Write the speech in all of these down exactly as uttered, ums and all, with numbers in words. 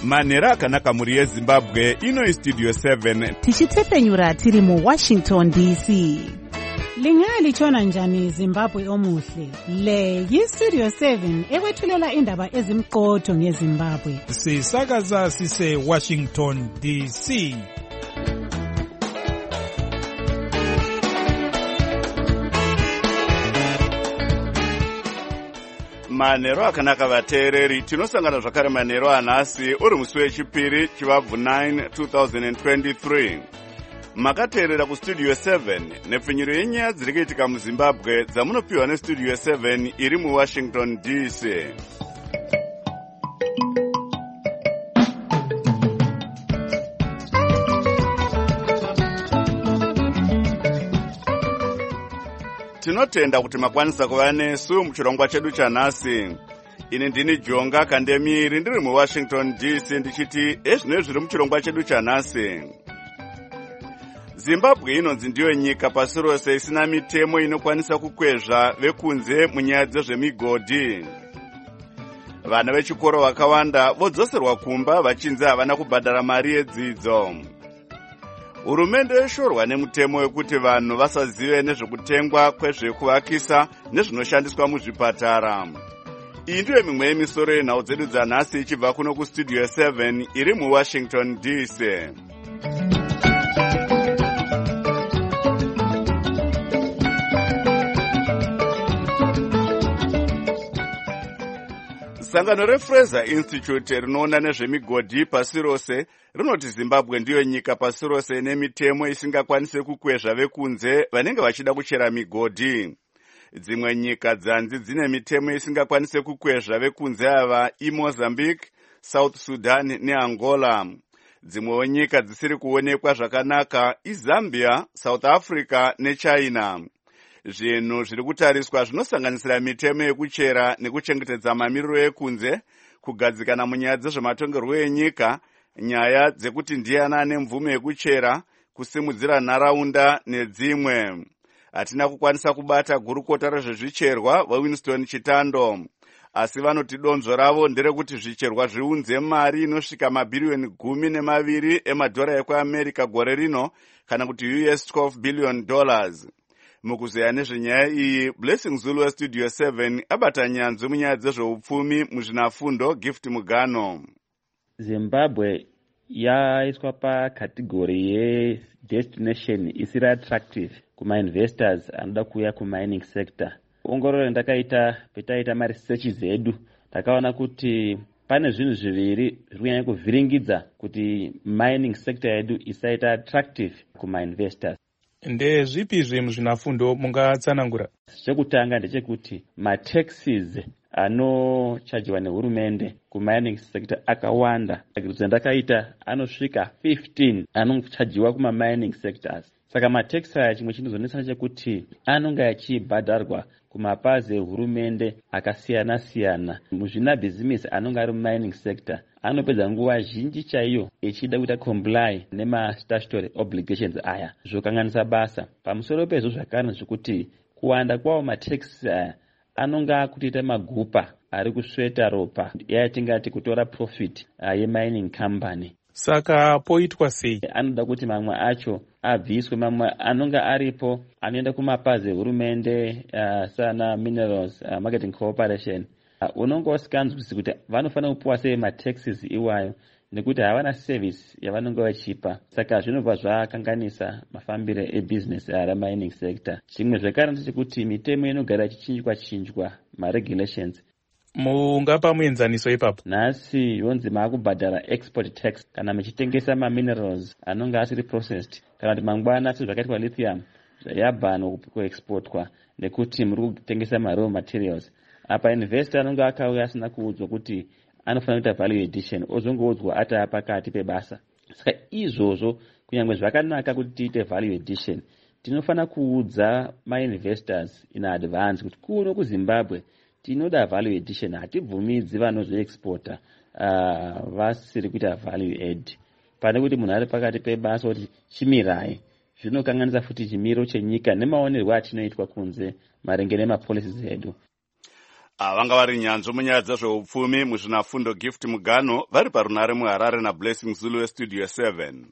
manhero akanaka muri yezimbabwe. Ino studio seven tichitsepenyura tiri mu Washington D C. Lingalitshona njani Zimbabwe omuhle? Le yi-Studio seven ekwethulela indaba ezimqotho ngeZimbabwe. Sisakaza sise Washington D C. manhero akanaka vateereri, tinosangana zvakare manhero anhasi uri musi wechipiri chivabvu nine twenty twenty-three. Makateerera kustudio seven nepfinyiro yenyaya dziri kuitika muZimbabwe dzamunopiwa nestudio seven iri muWashington D C. Tinotenda kuti makwanisa kuva nesu muchirongwa chedu chanhasi. Ini ndini Jonga Kandemiri ndiri muWashington D C ndichiti ezvino zviri muchirongwa chedu chanhasi. Zimbabwe inonzi ndiyo nyika pasi rose isina mitemo inokwanisa kukwezva vekunze munyaya dzezvemigodhi. Vana vechikoro vakawanda vodzoserwa kumba vachinzi havana kubhadhara mari yedzidzo. Hurumende yashorwa nemutemo wekuti vanhu vasazive nezvekutengwa kwezvekuvakisa nezvinoshandiswa muzvipatara. Iyi ndiyo mimwe yemisoro yenhau dzedu dzanhasi ichibva kuno kustudio seven iri muWashington D C. Sangano reFraser Institute rinoona nezvemigodhi pasi rose rinoti Zimbabwe ndiyo nyika pasi rose ine mitemo isingakwanise kukwezva vekunze vanenge vachida kuchera migodhi. Dzimwe nyika dzanzi dzine mitemo isingakwanise kukwezva vekunze ava iMozambique, South Sudan neAngola. Dzimwewo nyika dzisiri kuonekwa zvakanaka iZambia, South Africa neChina. Zvinhu zviri kutariswa zvinosanganisira mitemo yekuchera nekuchengetedza mamiriro ekunze, kugadzikana munyaya dzezvematongerwo enyika, nyaya dzekuti ndiani ane mvumo yekuchera, kusimudzira nharaunda nedzimwe. Hatina kukwanisa kubata gurukota rezvezvicherwa vaWinston Chitando, asi vanoti donzvo ravo nderekuti zvicherwa zviunze mari inosvika mabhiriyoni gumi nemaviri emadhora ekuAmerica gore rino, kana kuti U S twelve billion dollars. Mukuzeya nezvenyaya iyi, Blessing Zulu weStudio seven abata nyanzvi munyaya dzezveupfumi muzvinafundo Gift Mugano. Zimbabwe yaiswa pakategori ye-destination isiri attractive kuma-investors anoda kuuya kumining sector. Ongororo ndakaita petaita maresearch zedu, takaona kuti pane zvinhu zviviri zviri kuvhiringidza kuti mining sector yedu isaita attractive kuma-investors. Ndezvipi zve muzvinafundo mungatsanangura? Chekutanga ndechekuti mataxes anochajiwa nehurumende kumining sector akawanda. Kuti ndakaita anosvika fifteen anochajiwa kuma mining sectors. Saka matax aya chimwe chinozonetsa chekuti anonga achibhadharwa kumapazi ehurumende akasiyana siyana. Muzvina bhizimusi anonga ari mining sector anopedza nguva zhinji chaiyo echida kuita comply nema statutory obligations aya, zvokanganisa basa. Pamusoro pezvo zvakare zvekuti kuwanda kwawo matax aya anonga kutoita magupa ari kusveta ropa yatingati kutora profit uh, yemining company. Saka poitwa sei? Anoda kuti mamwe acho abviswe, mamwe anonga aripo anoenda kumapazi ehurumende uh, sana Minerals uh, Marketing Corporation. Uh, unonga usikanzwisi kuti vanofanira kupuwa sei mataxes iwayo nekuti havana service yavanonga vachipa. Saka zvinobva zvakanganisa mafambiro ebusiness remining sector. Chimwe zvakare ndechekuti mitemo inogara ichichinjwa chinjwa maregulations. Mungapa muenzaniso ipapo? Nhasi yonzi maakubhadhara export tax kana muchitengesa maminerals anonga asiri processed, kana kuti mangwana sezvakaitwa lithium yabhanwa kuexportwa nekuti muri kutengesa ma-raw materials. Apa investor anonga akauya asina kuudzwa kuti anofanira kuita value addition, ozongoudzwa ata pakati pebasa. Saka izvozvo kunyange zvakanaka kuti tiite value addition, tinofanira kuudza ma-investors in advance kuti kuno kuZimbabwe tinoda value addition, hatibvumidzi vanozvoexporta uh, vasiri kuita value add. Pane kuti munhu ari pakati pebasa kuti chimirai, zvinokanganisa futi chimiro chenyika nemaonerwo achinoitwa kunze maringe nemapolicies edu. vanga vari nyanzvi munyaya dzezveupfumi muzvinafundo Gift Mugano vari parunare muHarare naBlessing Zulu westudio seven.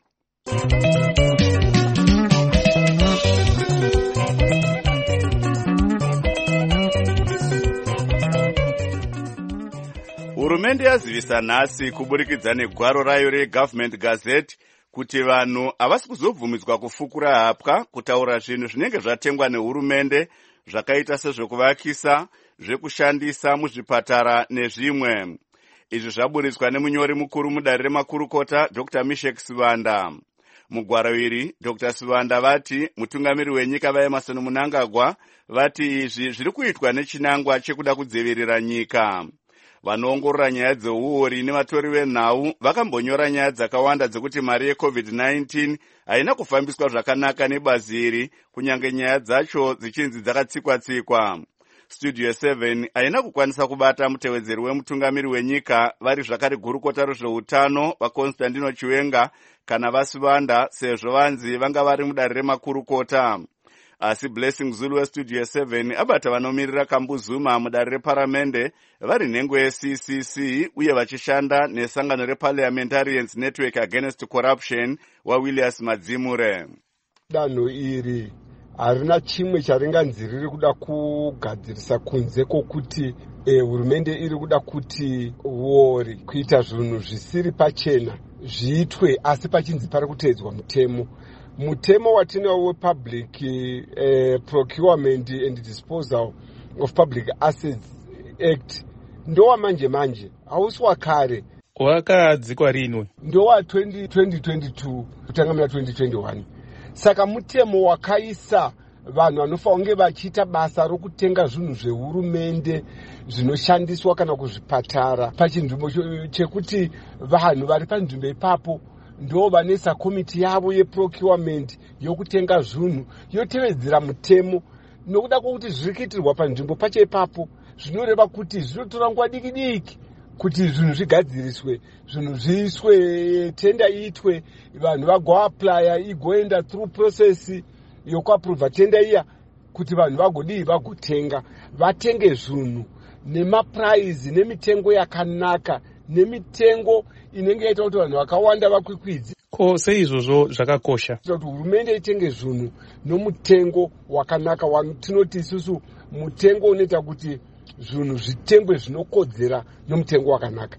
Hurumende yazivisa nhasi kuburikidza negwaro rayo reGovernment Gazette kuti vanhu havasi kuzobvumidzwa kufukura hapwa kutaura zvinhu zvinenge zvatengwa nehurumende zvakaita sezvekuvakisa, zvekushandisa muzvipatara nezvimwe. Izvi zvaburitswa nemunyori mukuru mudare remakurukota Doctor Mishek Sivanda. Mugwaro iri Doctor Sivanda vati mutungamiri wenyika vaEmmerson Mnangagwa vati izvi zviri kuitwa nechinangwa chekuda kudzivirira nyika. Vanoongorora nyaya dzeuori nevatori venhau vakambonyora nyaya dzakawanda dzekuti mari yeCovid nineteen haina kufambiswa zvakanaka nebazi iri, kunyange nyaya dzacho dzichinzi dzakatsikwa-tsikwa. Studio seven haina kukwanisa kubata mutevedzeri wemutungamiri wenyika vari zvakare gurukota rezveutano vaConstantino Chiwenga kana vaSivanda, sezvo vanzi vanga vari mudare remakurukota. Asi Blessing Zulu westudio seven abata vanomirira Kambuzuma mudare reparamende vari nhengo yeC C C uye vachishanda nesangano reParliamentarians Network Against Corruption waWilliams Madzimure. Danho iri harina chimwe charinganzi riri kuda kugadzirisa kunze kwokuti eh, hurumende iri kuda kuti uori kuita zvinhu zvisiri pachena zviitwe, asi pachinzi pari kuteedzwa mutemo. Mutemo watinawo wePublic eh, Procurement and Disposal of Public Assets Act ndowa manje manje, hausi wakare. Wakadzikwa rinwe? Ndowa twenty twenty-two kutangamira twenty twenty-one. Saka mutemo wakaisa vanhu vanofanira kunge vachiita basa rokutenga zvinhu zvehurumende zvinoshandiswa kana kuzvipatara pachinzvimbo chekuti vanhu vari panzvimbo ipapo ndo vanesa komiti yavo yeprocurement yokutenga zvinhu yotevedzera mutemo. Nokuda kwokuti zviri kuitirwa panzvimbo pacho ipapo zvinoreva kuti zvinotora nguva diki diki kuti zvinhu zvigadziriswe, zvinhu zviiswe, tenda iitwe, vanhu vagoaplya igoenda through process yokuapprova tenda iya kuti vanhu vagodii vagotenga, vatenge zvinhu nemaprice nemitengo yakanaka, nemitengo inenge yaita kuti vanhu vakawanda vakwikwidze. Ko seizvozvo zvakakosha kuti hurumende itenge zvinhu nomutengo wakanaka, tinoti isusu mutengo unoita kuti zvinhu zvitengwe zvinokodzera nomutengo wakanaka.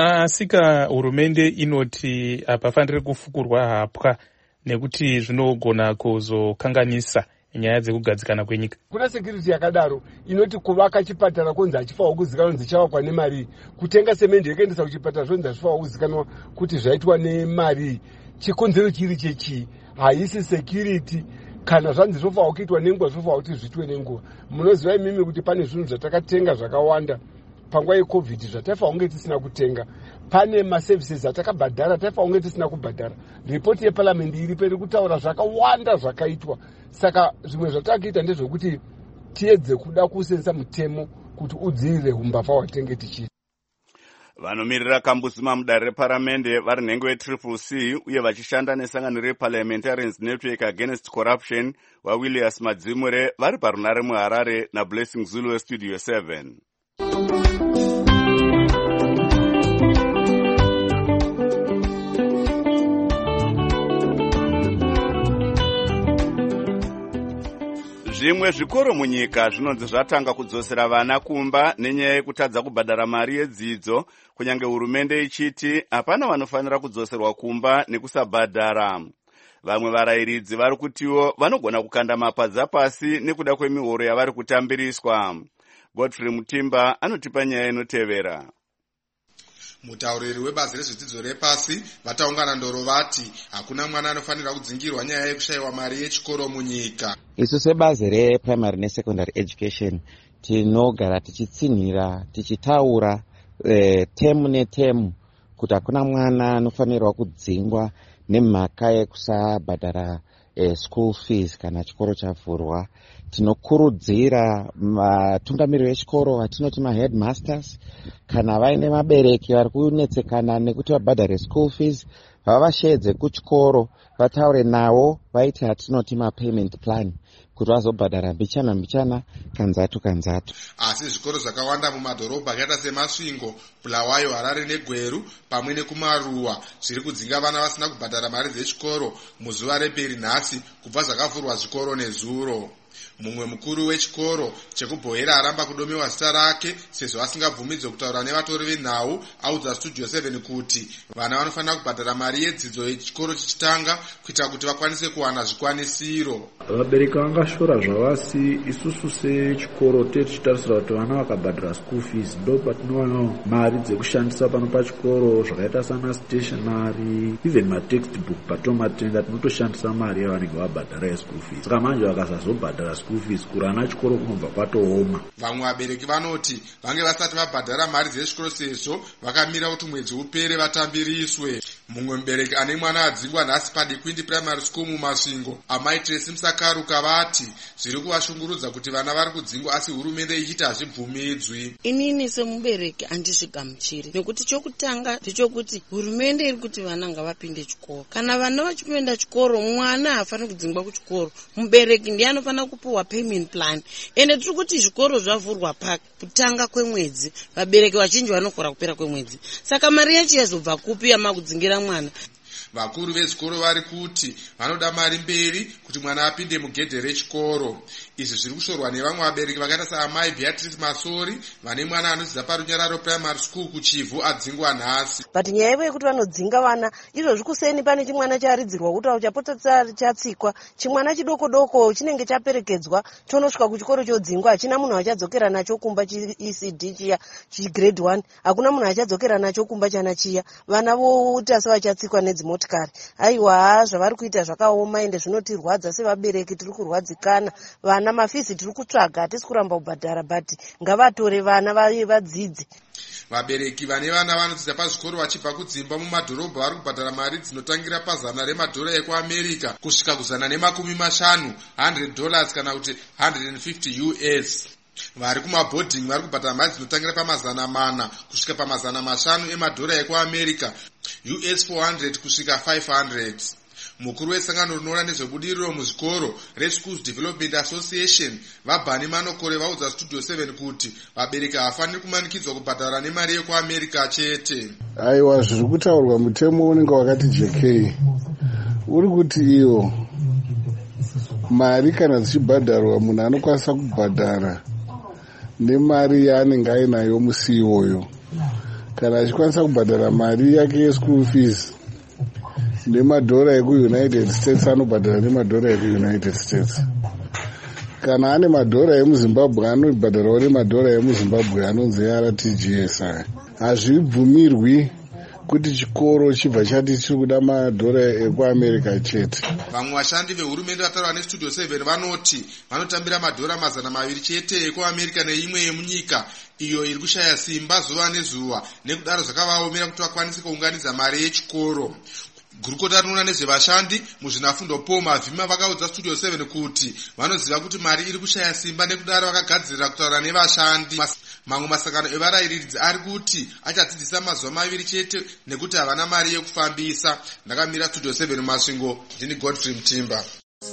Asika hurumende inoti hapafaniri kufukurwa hapwa nekuti zvinogona kuzokanganisa nyaya dzekugadzikana kwenyika. Kuna security yakadaro inoti kuvaka chipatara konzi hachifanirwa kuzikanwa kuti chavakwa nemari, kutenga semende yekuendesa kuchipatara zvonzi hachifanirwa kuzikanwa kuti zvaitwa nemari. Chikonzero chiri chechi, haisi security. Kana zvanzi zvofanirwa kuitwa nenguva zvofanirwa kuti zviitwe nenguva. Munoziva imimi kuti pane zvinhu zvatakatenga zvakawanda panguva yeCovid zvataifanirwa kunge tisina kutenga. Pane maservices atakabhadhara taifanirwa kunge tisina kubhadhara. Ripoti yeparliament iripo iri kutaura zvakawanda zvakaitwa. Saka zvimwe zvatakaita ndezvekuti tiedze kuda kusenzesa mutemo kuti udzivirire umbavha hwatenge tichiita. Vanomirira Kambuzuma mudare reparamende vari nhengo yetriple C uye vachishanda nesangano reParliamentarians Network Against Corruption waWilliams Madzimure vari parunare muHarare naBlessing Zulu westudio seven. Zvimwe zvikoro munyika zvinonzi zvatanga kudzosera vana kumba nenyaya yekutadza kubhadhara mari yedzidzo, kunyange hurumende ichiti hapana vanofanira kudzoserwa kumba nekusabhadhara. Vamwe varayiridzi vari kutiwo vanogona kukanda mapadza pasi nekuda kwemihoro yavari kutambiriswa. Godfrey Mutimba anotipa nyaya inotevera. Mutauriri webazi rezvedzidzo repasi vataungana ndoro vati hakuna mwana anofanira kudzingirwa nyaya yekushayiwa mari yechikoro munyika. Isu sebazi reprimary nesecondary education tinogara tichitsinhira tichitaura eh, temu netemu kuti hakuna mwana anofanirwa kudzingwa nemhaka yekusabhadhara eh, school fees kana chikoro chavhurwa. Tinokurudzira vatungamiri vechikoro vatinoti maheadmasters kana vaine vabereki vari kunetsekana nekuti vabhadhare school fees vavashedze kuchikoro vataure navo vaiti hatinoti mapayment plan kuti vazobhadhara mbichana mbichana kanzatu kanzatu. Asi zvikoro zvakawanda mumadhorobha akaita semasvingo, Bulawayo, Harare neGweru pamwe nekumaruwa zviri kudzinga vana vasina kubhadhara mari dzechikoro muzuva reperi nhasi kubva zvakavhurwa zvikoro nezuro. Mumwe mukuru wechikoro chekubhoera aramba kudomewa zita rake sezvo asingabvumidzwe kutaura nevatori venhau audza Studio seven kuti vana vanofanira kubhadhara mari yedzidzo yechikoro chichitanga kuitira kuti vakwanise kuwana zvikwanisiro. Vabereki vangashora zvavasi, isusu sechikoro tichitarisira kuti vana vakabhadhara school fees ndo patinowana mari dzekushandisa pano pachikoro zvakaita sana stationery, even matextbook patomatenga tinotoshandisa mari yavanenge vabhadhara yeschool fees. Saka manje vakasazobhadhara school fees kurana chikoro kunobva kwatooma. Vamwe vabereki vanoti vange vasati vabhadhara mari dzechikoro sezvo vakamira kuti mwedzi upere vatambiriswe. Mumwe mubereki ane mwana adzingwa nhasi paDikwindi Primary School mumasvingo, Amai Tracy Musakaruka, vati zviri kuvashungurudza kuti vana vari kudzingwa asi hurumende ichiti hazvibvumidzwi. Inini semubereki handizvigamuchiri, nekuti chokutanga ndechokuti hurumende iri kuti vana ngavapinde chikoro. Kana vana vachipinda chikoro mwana hafaniri kudzingwa kuchikoro, mubereki ndiye anofanira kupiwa payment plan. Ende tiri kuti zvikoro zvavhurwa pakutanga kwemwedzi, vabereki vazhinji vanokora kupera kwemwedzi. Saka mari yacho yazobva kupi yamakudzingira mwana? Vakuru vezvikoro vari kuti vanoda mari mberi kuti mwana apinde mugedhe rechikoro. Izvi zviri kushorwa nevamwe vabereki vakaita saamai Beatrice Masori vane mwana anodzidza paRunyararo Primary School kuchivhu adzingwa nhasi. But nyaya yekuti vanodzinga vana izvozvi kuseni pane chimwana charidzirwa kuti chapota chatsikwa, chimwana chidoko doko chinenge chaperekedzwa chonosvika kuchikoro chodzingwa, hachina munhu achadzokera nacho kumba chi-E C D chiya chi-grade one, hakuna munhu achadzokera nacho kumba chana chiya, vana voti asi vachatsikwa nedzimotikari. Aiwa, zvavari kuita zvakaoma ende zvinotirwadza sevabereki, tiri kurwadzikana. Vana mafizi tiri kutsvaga, hatisi kuramba kubhadhara, but ngavatore vana vadzidze. Vabereki vane vana vanodzidza pazvikoro vachibva kudzimba mumadhorobha vari kubhadhara mari dzinotangira pazana remadhora ekuAmerica kusvika kuzana nemakumi mashanu, one hundred dollars kana kuti one hundred fifty U S. Vari kumabhodhingi vari kubhadhara mari dzinotangira pamazana mana kusvika pamazana mashanu emadhora ekuAmerica, U S four hundred kusvika five hundred. Mukuru wesangano rinoona nezvebudiriro muzvikoro reSchools Development Association vaBhani Manokore vaudza Studio seven kuti vabereki hafaniri kumanikidzwa kubhadhara nemari yekuAmerica chete. Aiwa, zviri kutaurwa mutemo unenge wakati J K uri kuti iyo mari kana dzichibhadharwa munhu anokwanisa kubhadhara nemari yaanenge ainayo musi iwoyo. Kana achikwanisa kubhadhara mari yake yeschool fees nemadhora ekuUnited States anobhadhara nemadhora ekuUnited States. Kana ane madhora emuZimbabwe anobhadharawo nemadhora emuZimbabwe anonzi R T G S. Hazvibvumirwi kuti chikoro chibva chati chiri kuda madhora ekuAmerica chete. Vamwe vashandi vehurumende vataura neStudio seven vanoti vanotambira madhora mazana maviri chete ekuAmerica neimwe yemunyika iyo iri kushaya simba zuva nezuva, nekudaro zvakavaomera kuti vakwanise kuunganidza mari yechikoro. Gurukota rinoona nezvevashandi muzvinafundo Paul Mavhima vakaudza Studio seven kuti vanoziva kuti mari iri kushaya simba, nekudaro vakagadzirira kutaura nevashandi. Mamwe masangano evarairidzi ari kuti achadzidzisa mazuva maviri chete nekuti havana mari yekufambisa. Ndakamira Studio seven Masvingo, ndini Godfrey Mtimba.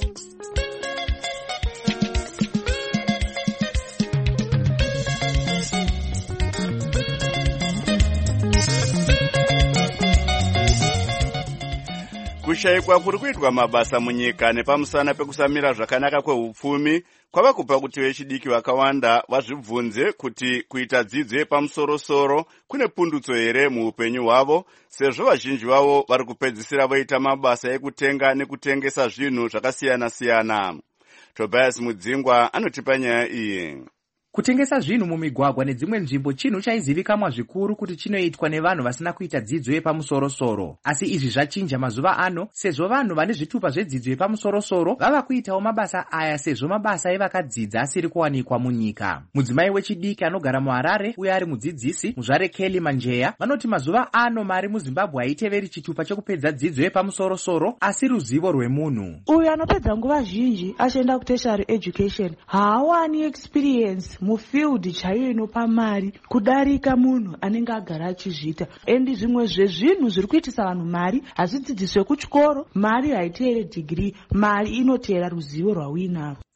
Kushayikwa kuri kuitwa mabasa munyika nepamusana pekusamira zvakanaka kwehupfumi kwava kupa kuti vechidiki vakawanda vazvibvunze kuti kuita dzidzo yepamusoro-soro kune pundutso here muupenyu hwavo, sezvo vazhinji vavo vari kupedzisira voita mabasa ekutenga nekutengesa zvinhu zvakasiyana-siyana. Tobias Mudzingwa anotipa nyaya iyi. Kutengesa zvinhu mumigwagwa nedzimwe nzvimbo chinhu chaizivikanwa zvikuru kuti chinoitwa nevanhu vasina kuita dzidzo yepamusoro-soro. Asi izvi zvachinja mazuva ano, sezvo vanhu vane zvitupa zvedzidzo yepamusoro-soro vava kuitawo mabasa aya, sezvo mabasa evakadzidza asiri kuwanikwa munyika. Mudzimai wechidiki anogara muHarare uye ari mudzidzisi, Muzvare Kelly Manjeya, vanoti mazuva ano mari muZimbabwe haiteveri chitupa chekupedza dzidzo yepamusoro-soro asi ruzivo rwemunhu. Uyu anopedza nguva zhinji achienda kutertiary education haawani experience mufield chaiyo inopa mari kudarika munhu anenge agara achizviita. Endi zvimwe zvezvinhu zviri kuitisa vanhu mari hazvidzidziswe kuchikoro, mari haiteere degree, mari inoteera ruzivo rwauinarwo.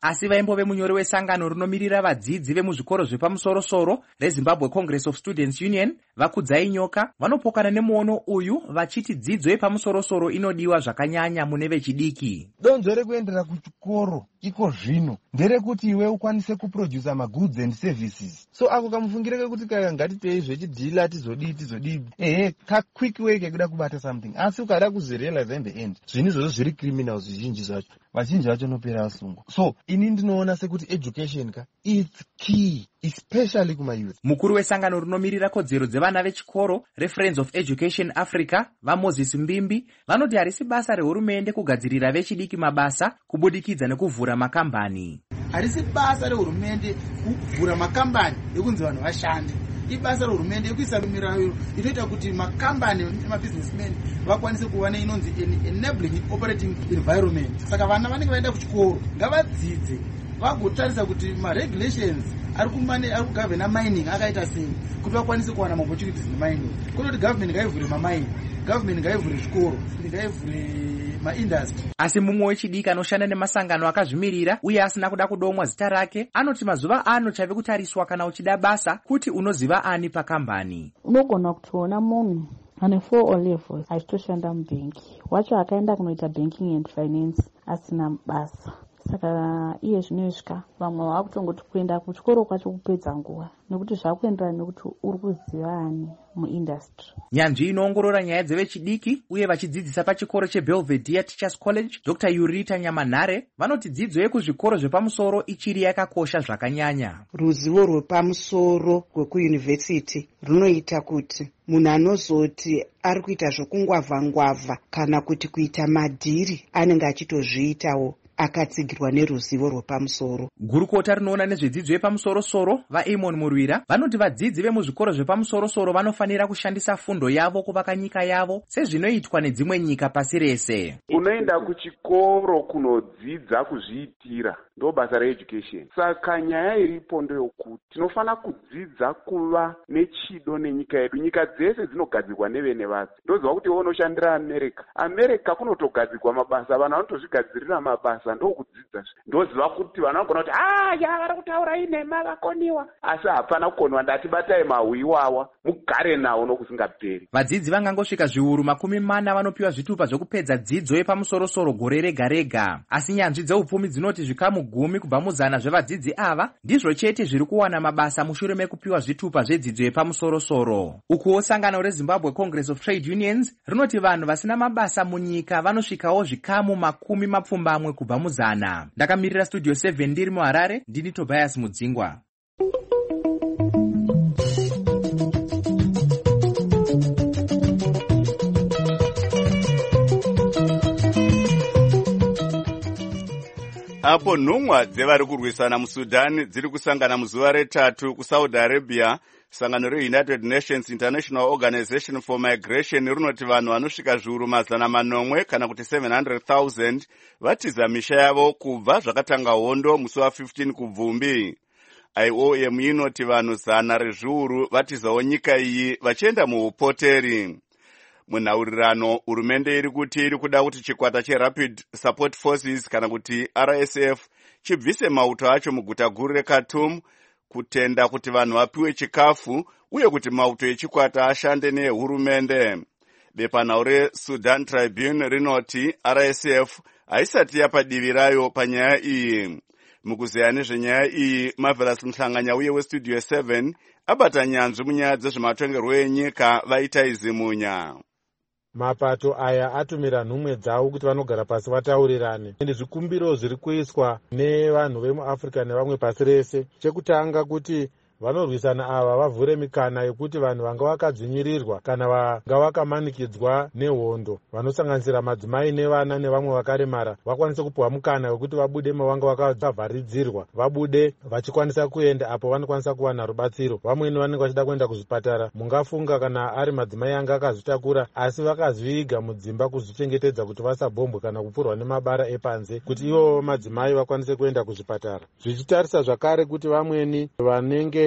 asi vaimbove munyori wesangano rinomirira vadzidzi vemuzvikoro zvepamusoro-soro reZimbabwe Congress of Students Union Vakudzai Nyoka vanopokana nemuono uyu vachiti dzidzo yepamusoro-soro inodiwa zvakanyanya mune vechidiki. Donzvo rekuendera kuchikoro iko zvino nderekuti iwe ukwanise kuproduce magoods and services. So ako kamufungire kekuti kaya ngatitei zvechidhila tizodii tizodii ehe ka quick way kekuda kubata something asi ukada kuzirealize in the end zvinhu izvozvo zviri criminal zvizhinji zvacho vazhinji vacho nopera asungwa. So ini ndinoona sekuti education ka it's key especially kuma youth. Mukuru wesangano rinomirira kodzero dzevana vechikoro reFriends of Education Africa vaMoses Mbimbi vanoti harisi basa rehurumende kugadzirira vechidiki mabasa kubudikidza nekuvhura makambani. Harisi basa rehurumende kuvhura makambani ekunzi vanhu vashande. Ibasa rehurumende yekuisa mirayo inoita kuti makambani nemabusinessmen vakwanise kuva inonzi enabling operating environment. Saka vana vanenge vaenda kuchikoro ngavadzidze vagotarisa kuti maregulations ari kumane ari kugavhena mining akaita sei kuti vakwanise kuwana opportunities nemining. Kunoti government ngaivhure mamining, government ngaivhure zvikoro, ngaivhure maindustry. Asi mumwe wechidiki anoshanda nemasangano akazvimirira uye asina kuda kudomwa zita rake anoti mazuva ano chave kutariswa kana uchida basa kuti unoziva ani pakambani. Unogona kutoona munhu ane four O levels achitoshanda mubhengi wacho akaenda kunoita banking and finance asina basa. Saka iye zvinosvika vamwe vakutongoti kuenda kuchikoro kwacho kupedza nguva nekuti zvakuenderana nekuti uri kuziva ani muindustry. Nyanzvi inoongorora nyaya dzevechidiki uye vachidzidzisa pachikoro cheBelvedere Teachers College Doctor Yurita Nyamanhare vanoti dzidzo yekuzvikoro zvepamusoro ichiri yakakosha zvakanyanya. Ruzivo rwepamusoro rwekuyunivhesiti runoita kuti munhu anozoti ari kuita zvokungwavha-ngwavha kana kuti kuita madhiri anenge achitozviitawo akatsigirwa neruzivo rwepamusoro. Gurukota rinoona nezvedzidzo yepamusoro-soro vaAmon Murwira vanoti vadzidzi vemuzvikoro zvepamusoro-soro vanofanira kushandisa fundo yavo kuvaka nyika yavo sezvinoitwa nedzimwe nyika pasi rese. Unoenda kuchikoro kunodzidza kuzviitira ndo basa reeducation. Saka nyaya iripo ndeyokuti tinofana kudzidza kuva nechido nenyika yedu. Nyika dzese dzinogadzirwa nevene vadzo. Ndoziva kuti unoshandira America. America kunotogadzirwa mabasa, vanhu vanotozvigadzirira mabasa ndokudzidza. Ndoziva kuti vanhu vanogona kuti ah ya vari kutaura inema vakoniwa. Asi hapana kukoniwa ndati batai mahwiwawa mugare nawo nokusingaperi. Vadzidzi vangangosvika zviuru makumi mana vanopiwa zvitupa zvokupedza dzidzo yepamusoro-soro gore rega rega. Asi nyanzvi dzeupfumi dzinoti zvikamu gumi kubva muzana zvevadzidzi ava ndizvo chete zviri kuwana mabasa mushure mekupiwa zvitupa zvedzidzo yepamusoro-soro. Ukuwo sangano reZimbabwe Congress of Trade Unions rinoti vanhu vasina mabasa munyika vanosvikawo zvikamu makumi mapfumbamwe kubva muzana. Ndakamirira Studio seven ndiri muHarare, ndini Tobias Mudzingwa. Apo nhumwa dzevari kurwisana muSudan dziri kusangana muzuva retatu kuSaudi Arabia, sangano reUnited Nations International Organization for Migration rinoti vanhu vanosvika zviuru mazana manomwe kana kuti seven hundred thousand vatiza misha yavo kubva zvakatanga hondo musi wa15 kubvumbi. I O M inoti vanhu zana rezviuru vatizawo nyika iyi vachienda muupoteri. Munhaurirano hurumende iri kuti iri kuda kuti chikwata cheRapid Support Forces kana kuti R S F chibvise mauto acho muguta guru reKhartoum kutenda kuti vanhu vapiwe chikafu uye kuti mauto echikwata ashande nehurumende. Bepanhau reSudan Tribune rinoti R S F haisati yapa divi rayo panyaya iyi. Mukuzeya nezvenyaya iyi, Marvelous Mhlanganya uye weStudio seven abata nyanzvi munyaya dzezvematongerwo enyika vaita izimunya. Mapato aya atumira nhumwe dzavo kuti vanogara pasi vataurirane. Ende zvikumbiro zviri kuiswa nevanhu vemuAfrica nevamwe pasi rese. Chekutanga kuti vanorwisana ava vavhure mikana yekuti vanhu vanga vakadzvinyirirwa kana vanga vakamanikidzwa nehondo vanosanganisira madzimai nevana nevamwe vakaremara vakwanise kupuwa mukana wekuti vabude mavanga vakavharidzirwa vabude vachikwanisa kuenda apo vanokwanisa kuwana rubatsiro. Vamweni vanenge vachida kuenda kuzvipatara, mungafunga kana ari madzimai anga akazvitakura asi vakazviiga mudzimba kuzvichengetedza kuti vasabhombwe kana kupfurwa nemabara epanze kuti ivo madzimai vakwanise kuenda kuzvipatara. Zvichitarisa zvakare kuti vamweni vanenge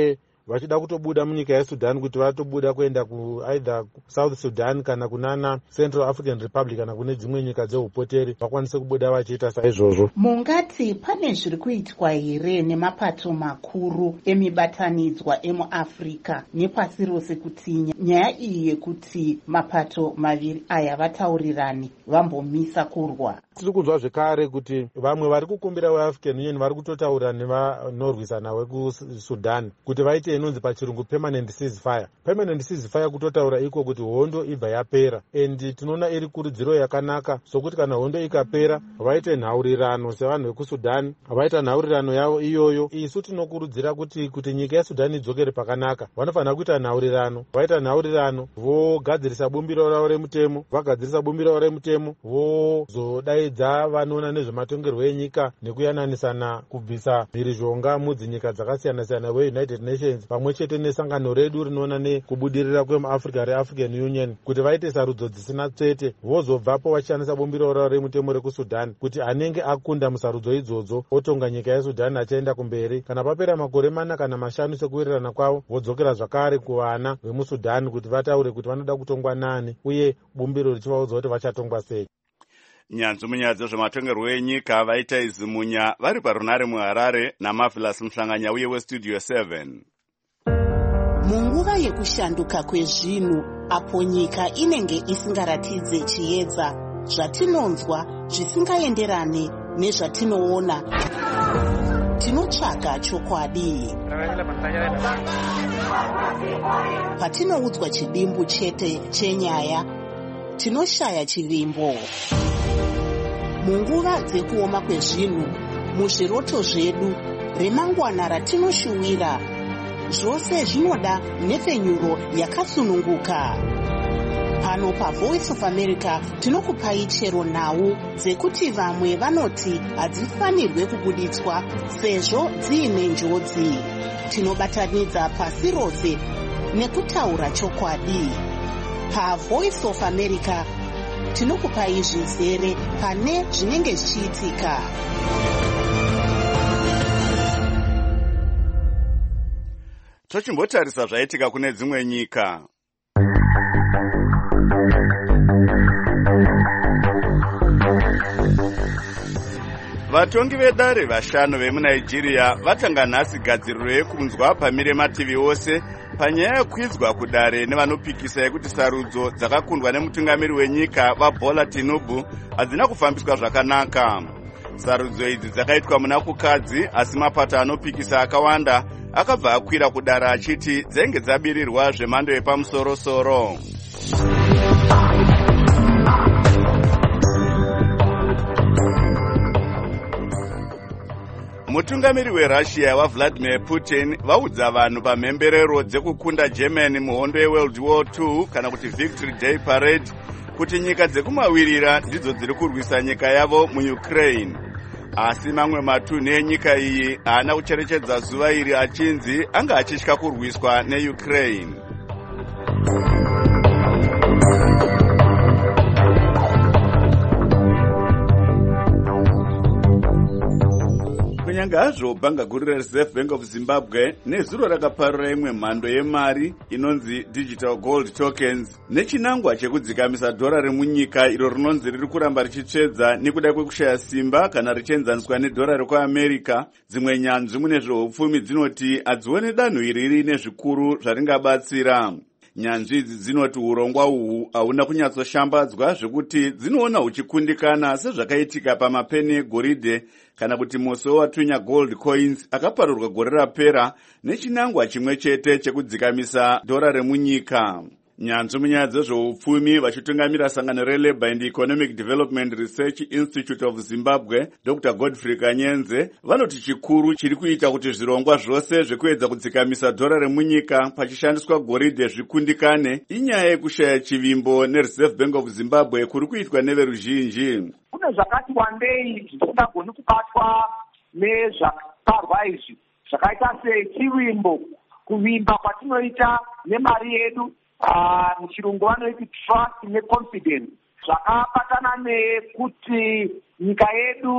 vachida kutobuda munyika yesudan kuti vatobuda kuenda kueither south sudan kana kunana Central African Republic kana kune dzimwe nyika dzeupoteri vakwanise kubuda vachiita saizvozvo. Mungati pane zviri kuitwa here nemapato makuru emibatanidzwa emuafrica nepasi rose kuti nyaya iyi yekuti mapato maviri aya vataurirani vambomisa kurwa? Tiri kunzwa zvekare kuti vamwe vari kukumbira weAfrican Union vari kutotaura nevanorwisana vekusudan kuti vaite inonzi pachirungu permanent ceasefire. Permanent ceasefire kutotaura iko kuti hondo ibva yapera, and tinoona iri kurudziro yakanaka sokuti kana hondo ikapera vaite nhaurirano sevanhu vekusudan vaita nhaurirano yavo iyoyo. Isu tinokurudzira kuti kuti nyika yesudan idzokere pakanaka vanofanira kuita nhaurirano, vaita nhaurirano vogadzirisa bumbiro ravo remutemo, vagadzirisa bumbiro ravo remutemo vozodaidza vanoona nezvematongerwo enyika nekuyananisana kubvisa mhirizhonga mudzinyika dzakasiyana siyana weUnited Nations pamwe chete nesangano redu rinoona nekubudirira kwemuafrica reAfrican Union kuti vaite sarudzo dzisina tsvete vozobvapo vachishandisa bumbiro ravo remutemo rekusudan kuti anenge akunda musarudzo idzodzo otonga nyika yesudan achienda kumberi. Kana papera makore mana kana mashanu sekuwirirana kwavo vodzokera zvakare kuvana vemusudan kuti vataure kuti vanoda kutongwa nani uye bumbiro richivaudza kuti vachatongwa sei. Nyanzvi munyaya dzezvematongerwo enyika vaita izimunya vari parunare muHarare naMavhilasi Muhlanganya uye westudio seven. Munguva yekushanduka kwezvinhu apo nyika inenge isingaratidze chiedza zvatinonzwa zvisingaenderane nezvatinoona, tinotsvaga chokwadi. Patinoudzwa chidimbu chete chenyaya, tinoshaya chivimbo. Munguva dzekuoma kwezvinhu, muzviroto zvedu, remangwana ratinoshuwira, zvose zvinoda nhefenyuro yakasununguka. Pano paVoice of America tinokupai chero nhau dzekuti vamwe vanoti hadzifanirwe kubuditswa sezvo dziine njodzi. Tinobatanidza pasi rose nekutaura chokwadi. PaVoice of America tinokupai zvizere pane zvinenge zvichiitika. Tochimbotarisa zvaitika kune dzimwe nyika. Vatongi vedare vashanu vemuNigeria vatanga nhasi gadziriro yekunzwa pamire mativi ose panyaya yekwidzwa kudare nevanopikisa yekuti sarudzo dzakakundwa nemutungamiri wenyika vaBola Tinubu hadzina kufambiswa zvakanaka. Sarudzo idzi dzakaitwa muna kukadzi, asi mapato anopikisa akawanda akabva akwira kudara achiti dzenge dzabirirwa zvemhando yepamusoro-soro. Mutungamiri weRussia waVladimir Putin vaudza vanhu pamhemberero dzekukunda Germany muhondo yeWorld War two kana kuti Victory Day Parade kuti nyika dzekumawirira ndidzo dziri kurwisa nyika yavo muUkraine. Asi mamwe matunhu enyika iyi haana kucherechedza zuva iri achinzi anga achitya kurwiswa neUkraine. Kunyanga hazvo bhanga guru reReserve Bank of Zimbabwe nezuro rakaparura imwe mhando yemari inonzi digital gold tokens nechinangwa chekudzikamisa dhora remunyika iro rinonzi riri kuramba richitsvedza nekuda kwekushaya simba kana richienzaniswa nedhora rekuAmerica. Dzimwe nyanzvi mune zveupfumi dzinoti hadzione danho iri rine zvikuru zvaringabatsira. Nyanzvi idzi dzinoti urongwa uhu hauna kunyatsoshambadzwa zvekuti dzinoona huchikundikana sezvakaitika pamapeni egoridhe kana kuti muso watunya gold coins akaparurwa gore rapera nechinangwa chimwe chete chekudzikamisa dhora remunyika. Nyanzvi munyaya dzezveupfumi vachitungamira sangano reLabour and Economic Development Research Institute of Zimbabwe Doctor Godfrey Kanyenze vanoti chikuru chiri kuita kuti zvirongwa zvose zvekuedza kudzikamisa dhora remunyika pachishandiswa goridhe zvikundikane inyaya yekushaya chivimbo neReserve Bank of Zimbabwe kuri kuitwa neveruzhinji. Kune zvakati wandei zvisingagoni kubatwa nezvaparwa izvi zvakaita sechivimbo, kuvimba kwatinoita nemari yedu. Uh, muchirungu vanoiti trust neconfidence zvakabatana nekuti nyika yedu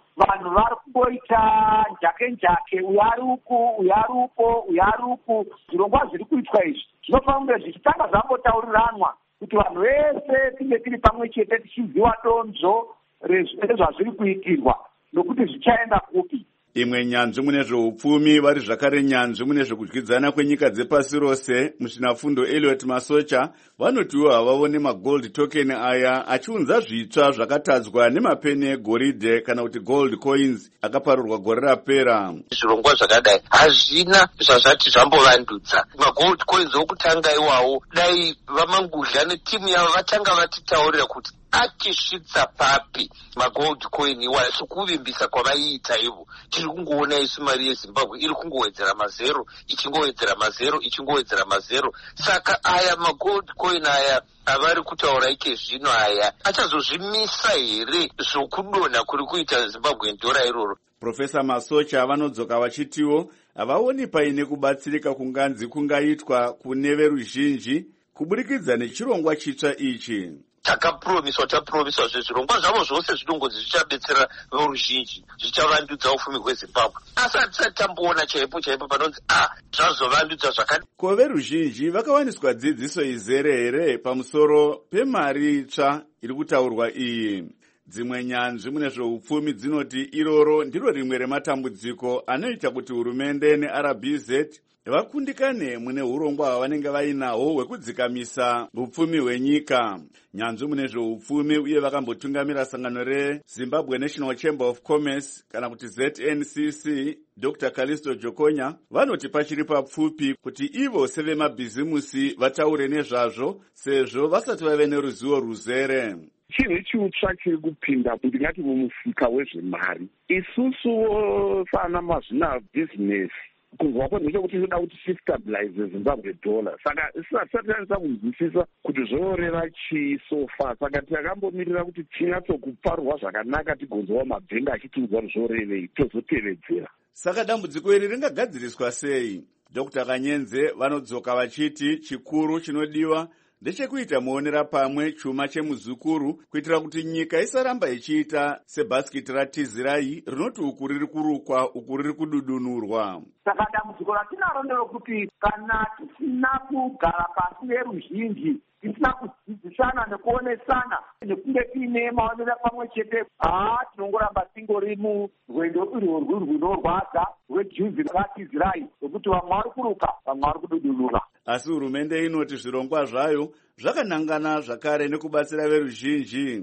vanhu vari kungoita njake njake, uyu ari uku, uyu ari uko, uyu ari uku. Zvirongwa zviri kuitwa izvi zvinofanira kunge zvichitanga zvambotauriranwa kuti vanhu vese tinge tiri pamwe chete tichiziva donzvo rezvazviri kuitirwa nokuti zvichaenda kupi. Imwe nyanzvi mune zveupfumi vari zvakare nyanzvi mune zvekudyidzana kwenyika dzepasi rose, muchinafundo Elliot Masocha vanotiwo havavone magold token aya achiunza zvitsva zvakatadzwa nemapeni egoridhe kana kuti gold coins akaparurwa gore rapera. Zvirongwa zvakadai hazvina zvazvati zvambovandudza. Magold coins okutanga iwawo dai vamangudla netimu yavo vatanga vatitaurira kuti achisvitsa papi magold coin iwayo sekuvimbisa kwavaiita ivo. Tiri kungoona isu mari yeZimbabwe iri kungowedzera mazero ichingowedzera mazero ichingowedzera mazero. Saka aya magold coin aya avari kutaura ike zvino aya achazozvimisa here zvokudonha kuri kuita Zimbabwe ndora iroro. Profesa Masocha vanodzoka vachitiwo havaoni paine kubatsirika kunganzi kungaitwa kune veruzhinji kuburikidza nechirongwa chitsva ichi. Takapromiswa tapromiswa zvezvirongwa zvavo zvose zvinongozi zvichabetsera veruzhinji, zvichavandudza ufumi hweZimbabwe. Asi hatisati tamboona chaipo chaipo panonzi ah zvazovandudza zvakadi. Ko veruzhinji vakawaniswa dzidziso izere here pamusoro pemari itsva iri kutaurwa iyi? Dzimwe nyanzvi mune zveupfumi dzinoti iroro ndiro rimwe rematambudziko anoita kuti hurumende neR B Z vakundikane mune urongwa hwavanenge vainahwo hwekudzikamisa upfumi hwenyika. Nyanzvi mune zveupfumi uye vakambotungamira sangano reZimbabwe National Chamber of Commerce kana kuti Z N C C, Doctor Callisto Jokonya vanoti pachiri papfupi kuti ivo sevemabhizimusi vataure nezvazvo sezvo vasati vave neruzivo ruzere. Chinhu chiutsva chiri kupinda ndingati mumusika wezvemari. Isusu sana mazvina business kunzwa kwedu ndechekuti tinoda kuti sistabilize Zimbabwe dollar. Saka isati tanisa kunzwisisa kuti zvoreva chii so far. Saka takakambomirira kuti tinyatsokuparwa zvakanaka tigonzwa mabhenga achitiudza kuti zvorevei tozotevedzera. Saka dambudziko iri ringagadziriswa sei? Doctor Kanyenze vanodzoka vachiti chikuru chinodiwa ndechekuita muonera pamwe chuma chemuzukuru kuitira kuti nyika isaramba ichiita sebhasikiti ratizirai rinoti uku riri kurukwa uku riri kududunurwa. Saka dambudziko ratinaro nderokuti kana tisina kugara pasi veruzhinji, tisina kudzidzisana nekuonesana nekunge tiine maonera pamwe chete, haa tinongoramba tingori murwendo urworwu runorwadza rwejuzi ratizirai rwekuti vamwe vari kuruka vamwe vari kududunura. Asi hurumende inoti zvirongwa zvayo zvakanangana zvakare nekubatsira veruzhinji.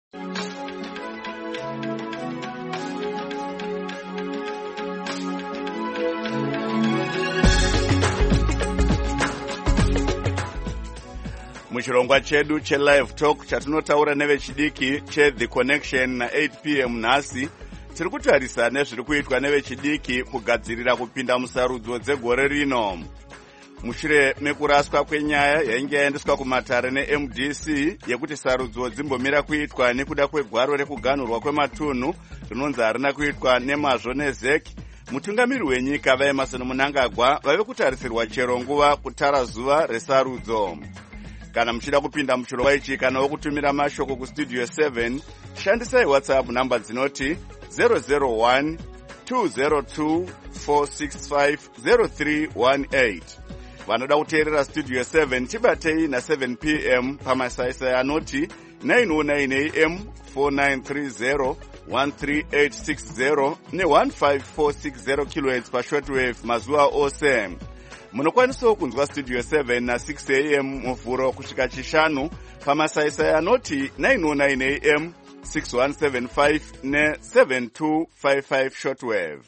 Muchirongwa chedu chelive talk chatinotaura nevechidiki cheThe Connection na eight p m nhasi tiri kutarisa nezviri kuitwa nevechidiki kugadzirira kupinda musarudzo dzegore rino. Mushure mekuraswa kwenyaya yainge yaendeswa kumatare neM D C yekuti sarudzo dzimbomira kuitwa nekuda kwegwaro rekuganhurwa kwematunhu rinonzi harina kuitwa nemazvo neZEC, mutungamiri wenyika vaEmmerson Mnangagwa vave kutarisirwa chero nguva kutara zuva resarudzo. Kana muchida kupinda muchirongwa ichi kana wokutumira mashoko kustudio seven, shandisai WhatsApp namba dzinoti zero zero one two zero two four six five zero three one eight. Vanoda kuteerera studio seven tibatei na seven p m pamasaisai anoti nine oh nine a m four nine three zero one three eight six zero ne one five four six zero kilohertz pashortwave mazuva ose. Munokwanisawo kunzwa studio seven na six a m muvhuro kusvika chishanu pamasaisai anoti nine oh nine a m six one seven five ne seven two five five shortwave.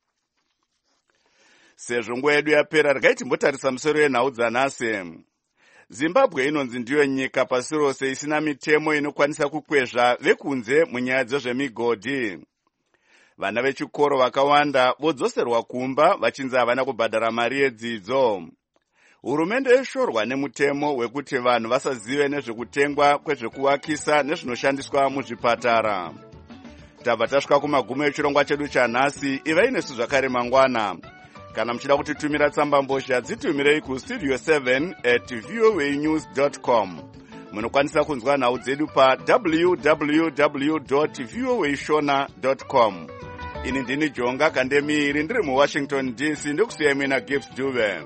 Sezvo nguva yedu yapera regai timbotarisa musoro yenhau dzanhasi. Zimbabwe inonzi ndiyo nyika pasi rose isina mitemo inokwanisa kukwezva vekunze munyaya dzezvemigodhi. Vana vechikoro vakawanda vodzoserwa kumba vachinzi havana kubhadhara mari yedzidzo. Hurumende yoshorwa nemutemo wekuti vanhu vasazive nezvekutengwa kwezvekuvakisa nezvinoshandiswa muzvipatara. Tabva tasvika kumagumo echirongwa chedu chanhasi. Ivai nesu zvakare mangwana. Kana muchida kutitumira tsamba mbozha dzitumirei kustudio seven at voanews dot com. munokwanisa kunzwa nhau dzedu pa w w w dot voa shona dot com. Ini ndini Jonga Kandemiri ndiri muWashington D C ndokusiya mina Gibbs Dube.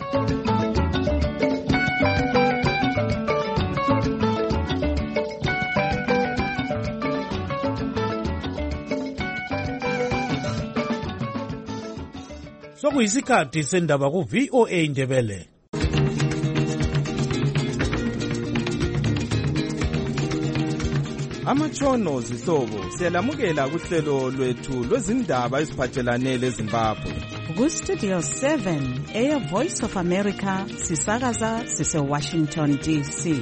Sokuyisikhathi sendaba ku V O A Ndebele. Amatshono zihlobo siyalamukela kuhlelo lwethu lwezindaba eziphathelane leZimbabwe. Ku Studio seven Air Voice of America sisakaza sise Washington D C.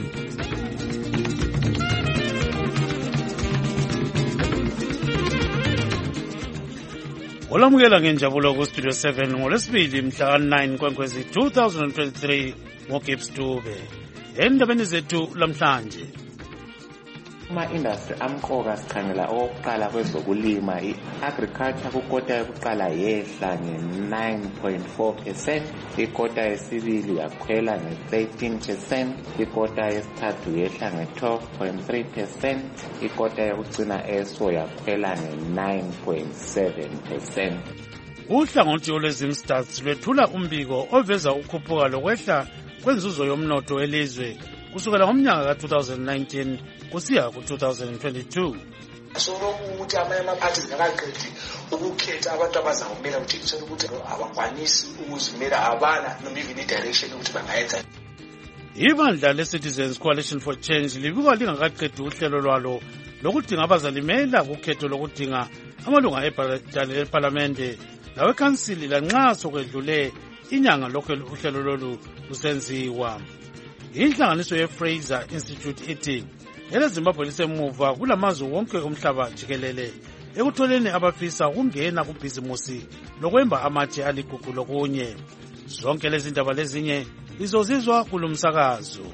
Olamukela ngenjabulo ku Studio seven ngolesibili mhla nine Nkwenkwezi two thousand twenty-three ngoGibbs Dube. Endabeni zethu lamhlanje. Ama-industry amqoka sikhangela okokuqala kwezokulima i-agriculture kukota yokuqala yehla nge-nine point four percent, ikota yesibili yakhwela nge-thirteen percent, ikota yesithathu yehla nge-twelve point three percent, ikota yokugcina eso yakhwela nge-nine point seven percent. Uhlangothi olwezimstats lwethula umbiko oveza ukhuphuka lokwehla kwenzuzo yomnotho elizwe kusukela ngomnyaka ka two thousand nineteen kusiya ku two thousand twenty-two. Sokuthi amanye ama-parties akaqedi ukukhetha abantu abazawumela kuthengisela ukuthi abakwanisi ukuzimela abana noma even i-direction ukuthi bangayenza. Ibandla le-Citizens Coalition for Change libikwa lingakaqedi uhlelo lwalo lokudinga abazalimela kukhetho lokudinga amalunga eParlamente nawekhansili lanxa sokwedlule inyanga lokho uhlelo lolu lusenziwa. Inhlanganiso ye-Fraser Institute ithi eleZimbabwe lisemuva kulamazwe wonke umhlaba jikelele ekutholeni abafisa ukungena kubhizimusi lokwemba amatshe aligugu lokunye. Zonke lezi ndaba lezinye lizozizwa kulumsakazo.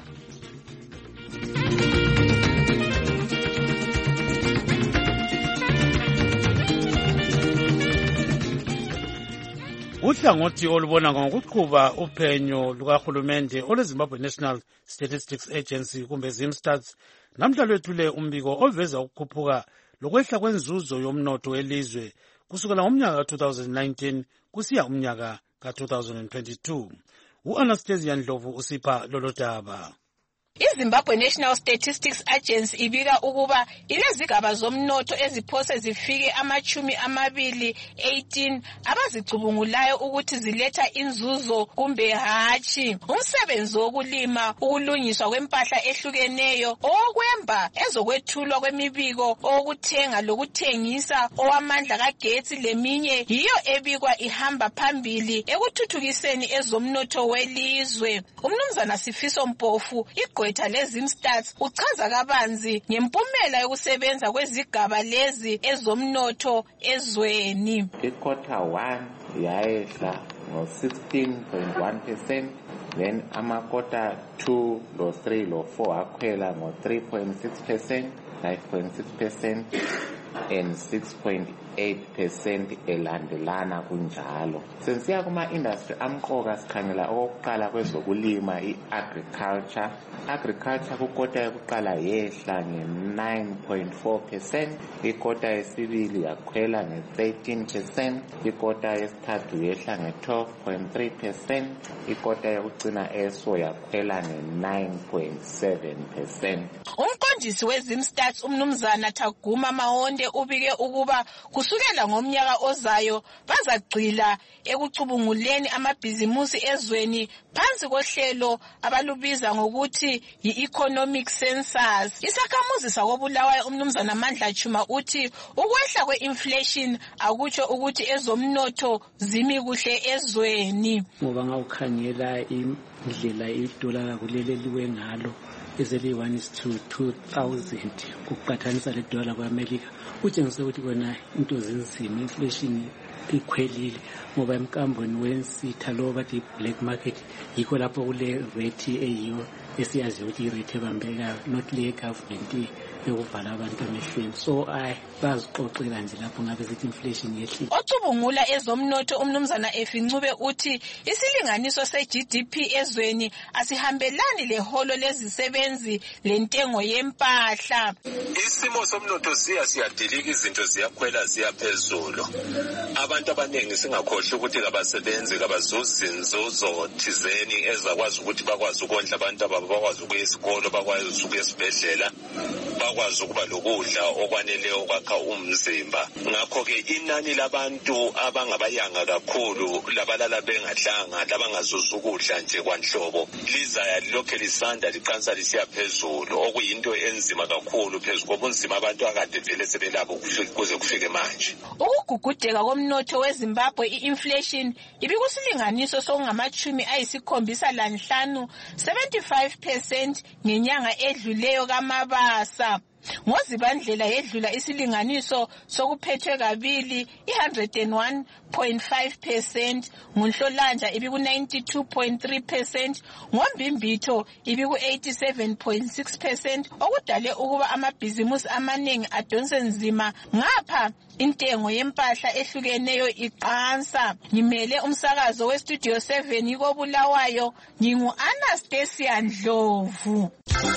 Uhlangothi olubona ngokuqhuba uphenyo lukahulumende oleZimbabwe National Statistics Agency kumbe ZimStats namhla lwethule umbiko oveza ukukhuphuka lokwehla kwenzuzo yomnotho elizwe kusukela ngomnyaka ka two thousand nineteen kusiya umnyaka ka two thousand twenty-two. U-Anastasia Ndlovu usipha lolo daba. iZimbabwe National Statistics Agency ibika ukuba ilezigaba zomnotho eziphose zifike amachumi amabili eighteen abazicubungulayo ukuthi ziletha inzuzo kumbe hatshi. Umsebenzi wokulima, ukulungiswa kwempahla ehlukeneyo, okwemba, ezokwethulwa kwemibiko, okuthenga lokuthengisa, owamandla kagetsi leminye yiyo ebikwa ihamba phambili ekuthuthukiseni ezomnotho welizwe. Umnumzana Sifiso Mpofu igqwetha leZimstats uchaza kabanzi ngempumela yokusebenza kwezigaba lezi ezomnotho ezweni. Iquarter one yayehla ngo sixteen point one percent, then amakota two lo three lo four akhwela ngo three point six percent, five point six percent and six point eight percent elandelana kunjalo. Sensiya kuma industry amqoka sikhangela okokuqala kwezokulima i-agriculture. Agriculture kukota yokuqala yehla nge-nine point four percent, ikota yesibili yakhwela nge-thirteen percent, ikota yesithathu yehla nge-twelve point three percent, ikota yokugcina eso yakhwela nge-nine point seven percent. Umqondisi weZimstats umnumzana Thaguma Mahonde ubike ukuba kusukela ngomnyaka ozayo bazagcila ekucubunguleni amabhizimusi ezweni phansi kohlelo abalubiza ngokuthi yi-economic census. Isakhamuzi sakobulawayo umnumzana Mandla Chuma uthi ukwehla kwe-inflation akutsho ukuthi ezomnotho zimi kuhle ezweni. Ngoba ngawukhangela indlela idola kulele liwe ngalo ezeli one is to two thousand kuqhathanisa le dollar kwaMelika utshengisa ukuthi kona into zinzima, inflation ikhwelile ngoba emkambweni wensitha lo bathi black market yikho lapho kule rate eyiyo esiyazi ukuthi irate ebambekayo, not le government yokuvala abantu emehlweni. So I bazixoxela nje lapho ngabe zithi inflation yehlile. Ocubungula ezomnotho umnumzana Efincube uthi isilinganiso se-G D P ezweni asihambelani leholo lezisebenzi lentengo yempahla. Isimo somnotho siya siyadilika, izinto ziyakhwela ziyaphezulu. Abantu abaningi singakhohlwa ukuthi kabasebenzi kabazuzi inzuzo thizeni ezakwazi ukuthi bakwazi ukondla abantu ababo, bakwazi ukuya esikolo, bakwazi ukuya esibhedlela, bakwazi ukuba lokudla okwaneleyo okwakha umzimba. Ngakho-ke inani labantu abangabayanga kakhulu, labalala bengadlanga, labangazuzi ukudla nje kwanhlobo, lizaya lokhe lisanda liqansa lisiya phezulu, okuyinto enzima kakhulu phezu kobunzima abantu akade vele sebelabo kuze kufike manje. Ukugugudeka komnotho weZimbabwe, i-inflation ibikusilinganiso sokungamachumi ayisikhombisa lanhlanu, seventy-five percent ngenyanga edluleyo kaMabasa. Ngozibandlela yedlula isilinganiso sokuphethwe kabili i-one hundred one point five percent, nguNhlolanja ibiku ninety-two point three percent, ngoMbimbitho ibiku eighty-seven point six percent, okudale ukuba amabhizimusi amaningi adonse nzima ngapha intengo yempahla ehlukeneyo iqansa. Ngimele umsakazo weStudio seven yikobulawayo, ngingu Anastasia Ndlovu.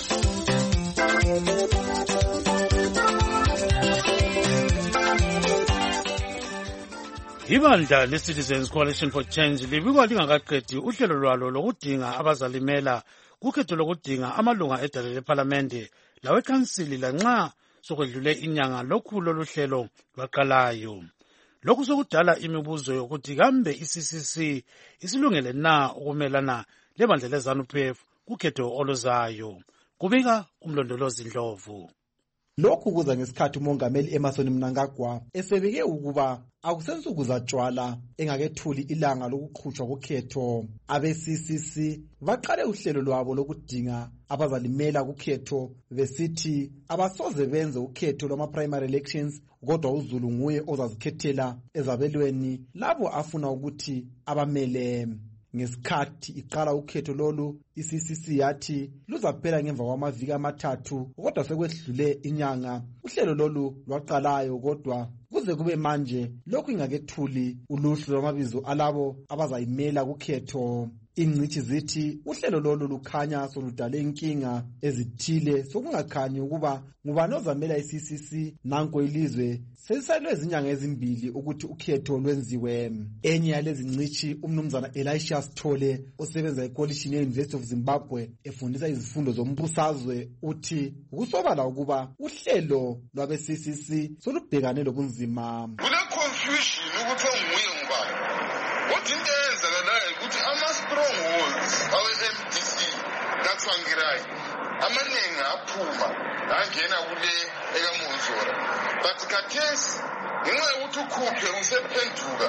Ibandla le-Citizens Coalition for Change libikwa lingakaqedi uhlelo lwalo lokudinga abazalimela kukhetho lokudinga amalunga edale lephalamende lawekhansili lanxa sokwedlule inyanga lokhu lolu hlelo lwaqalayo. Lokhu sokudala imibuzo yokuthi kambe i-C C C isilungele na ukumelana lebandla le-ZANU-P F kukhetho oluzayo. Kubika umlondolozi Ndlovu. Lokhu kuza ngesikhathi umongameli Emmerson Mnangagwa esebeke ukuba akusensuku zatshwala engakethuli ilanga lokuqhutshwa kokhetho. Abe-C C C baqale uhlelo lwabo lokudinga abazalimela kukhetho besithi abasoze benze ukhetho lwama-primary elections, kodwa uZulu nguye ozazikhethela ezabelweni labo afuna ukuthi abamele. Ngesikhathi iqala ukhetho lolu, i-C C C yathi luzaphela ngemva kwamaviki amathathu, kodwa sekwedlule inyanga uhlelo lolu lwaqalayo, kodwa kuze kube manje lokhu ingakethuli uluhlu lwamabizo alabo abazayimela kukhetho. Ingcithi zithi uhlelo lolu lukhanya soludale inkinga ezithile sokungakhanyi ukuba ngubani ozamela i-C C C. Nanko ilizwe selisalwe izinyanga ezimbili ukuthi ukhetho lwenziwe. Enye yalezi ngcithi umnumzana Elisha Sithole osebenza eCoalition ye-University of Zimbabwe efundisa izifundo zombusazwe uthi ukusobala ukuba uhlelo lwabe-C C C solubhekane lobunzima. Kule confusion ukuthi onguye ngubani. Kodwa into eyenzakalayo ukuthi ama-strongholds awe-M D C kaTsvangirai amaningi aphuma angena kule ekaMonzora, but khathesi ngenxa yokuthi ukhuphe usephenduka,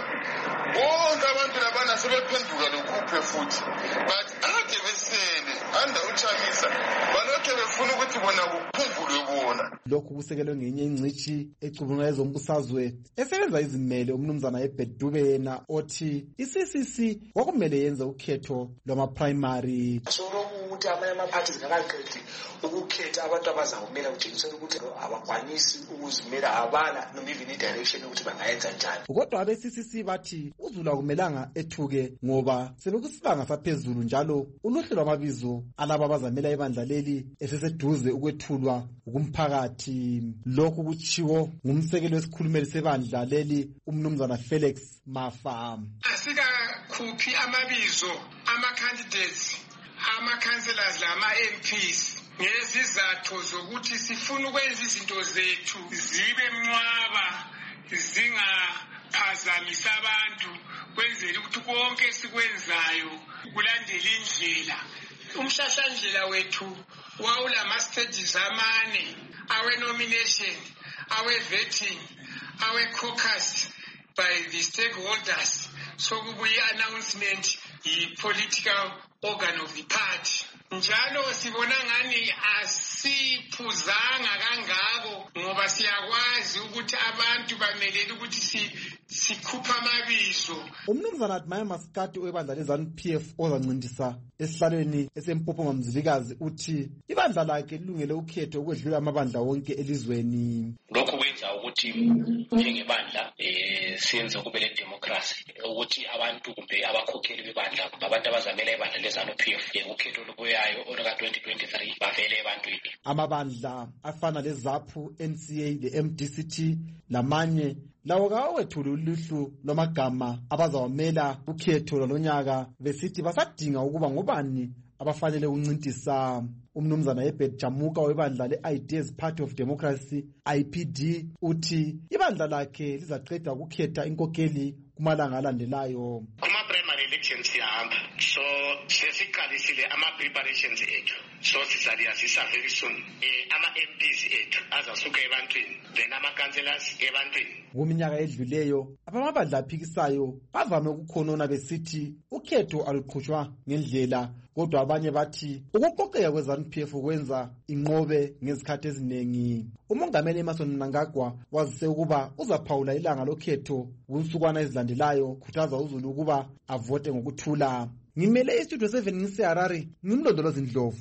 bonke abantu labana sebephenduka lokhuphe futhi, but ade besele anda uChamisa balokhe befuna ukuthi bona kuphungulwe bona. Lokhu kusekelwe ngenye ingcithi ecubungula ezombusazwe esebenza izimele umnumzana eBedube yena othi i-C C C kwakumele yenze ukhetho lwama-primary. Ukuthi amanye ama-parties ngakaqedi ukukhetha abantu abazawumela kutshengisela ukuthi abakwanisi ukuzimela, abana noma even i-direction yokuthi bangayenza njani. Kodwa abe-C C C bathi uZulu akumelanga ethuke ngoba sebekusibanga saphezulu njalo uluhlu lwamabizo alaba abazamela ibandla leli eseseduze ukwethulwa kumphakathi. Lokhu kutshiwo ngumsekeli wesikhulumeli sebandla leli umnumzana Felix Mafa. Asikakhuphi amabizo ama-candidates, ama-councillors lama-M Ps ngezizathu zokuthi sifuna ukwenza izinto zethu zibe mnwaba, zingaphazamisa abantu, kwenzela ukuthi konke sikwenzayo kulandela indlela. Umhlahlandlela wethu wawulama-stages amane, awe-nomination, awe-vetting, awe-caucus by the stakeholders. So kubuye announcement yi-political organ of the party. Njalo sibona ngani asiphuzanga kangako ngoba siyakwazi ukuthi abantu bamelele ukuthi sikhupha amabizo. Umnumzana Admire Maskati webandla le-ZANU P F ozancindisa esihlalweni esempopo ngamzilikazi uthi ibandla lakhe lilungele ukhetho ukwedlula amabandla wonke elizweni. Lokhu kwenza ukuthi njengebandla eh siyenze kube le democracy ukuthi abantu kumbe abakhokheli bebandla abantu abazamela ibandla le-ZANU P F ukhetho lubuyayo oluka twenty twenty-three bavele ebantwini. Amabandla afana le-ZAPU, N C A, le-M D C T lamanye lawo kawethule uluhlu lwamagama abazawamela ukhetho lonyaka besithi basadinga ukuba ngobani abafanele uncintisa. Umnumzana Herbert Jamuka webandla le-Ideas Party of Democracy I P D uthi ibandla lakhe lizaqeda ukukhetha inkokeli kumalanga alandelayo. Kuma-primary elections siyahamba, so sesiqalisile ama-preparations ethu, so sizaliyazisa very soon eh, ama-M Ps ethu azasuka ebantwini then ama-councillors ebantwini. Kuminyaka edluleyo abamabandla aphikisayo bavame ukukhonona besithi ukhetho aluqhutshwa ngendlela, kodwa abanye bathi ukuqoqeka kwe-ZANU P F kwenza inqobe ngezikhathi eziningi. Umongameli Emmerson Mnangagwa wazise ukuba uzaphawula ilanga lokhetho kunsukwana ezilandelayo, khuthaza uZulu ukuba avote ngokuthula. Ngimele istudio seven ngiseHarare, ngimlondolozi Ndlovu.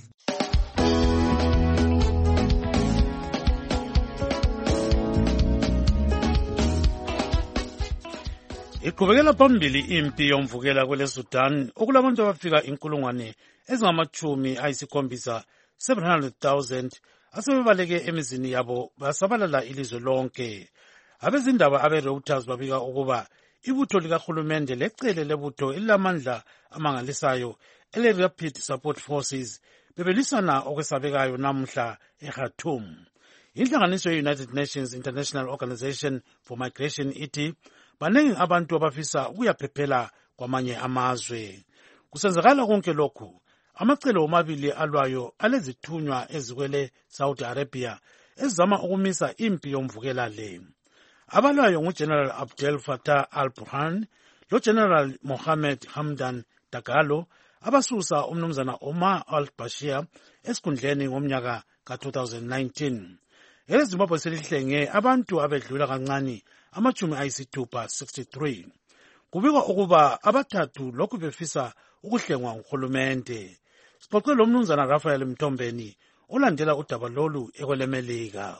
Iqhubekela phambili impi yomvukela kwele Sudan okulabantu abafika inkulungwane ezingamachumi ayisikhombisa seven hundred thousand asebebaleke emizini yabo basabalala ilizwe lonke. Abezindaba abe-Reuters babika ukuba ibutho likahulumende lecele lebutho elilamandla amangalisayo ele-Rapid Support Forces bebelisana okwesabekayo namhla eKhartoum. Inhlanganiso ye-United Nations International Organization for Migration ithi baningi abantu abafisa ukuyaphephela kwamanye amazwe. Kusenzakala konke lokhu, amacelo omabili alwayo alezithunywa ezikwele Saudi Arabia ezizama ukumisa impi yomvukela le. Abalwayo nguGeneral Abdel Fattah al-Burhan loGeneral Mohammed Hamdan Dagalo abasusa umnumzana Omar al-Bashir esikhundleni ngomnyaka ka twenty nineteen. EZimbabwe selihlenge abantu abedlula kancane amachumi ayisithupha sixty-three. Kubikwa ukuba abathathu lokhu befisa ukuhlengwa nguhulumende. Sixoxe lo mnumzana Raphael Mthombeni olandela udaba lolu ekwelemelika.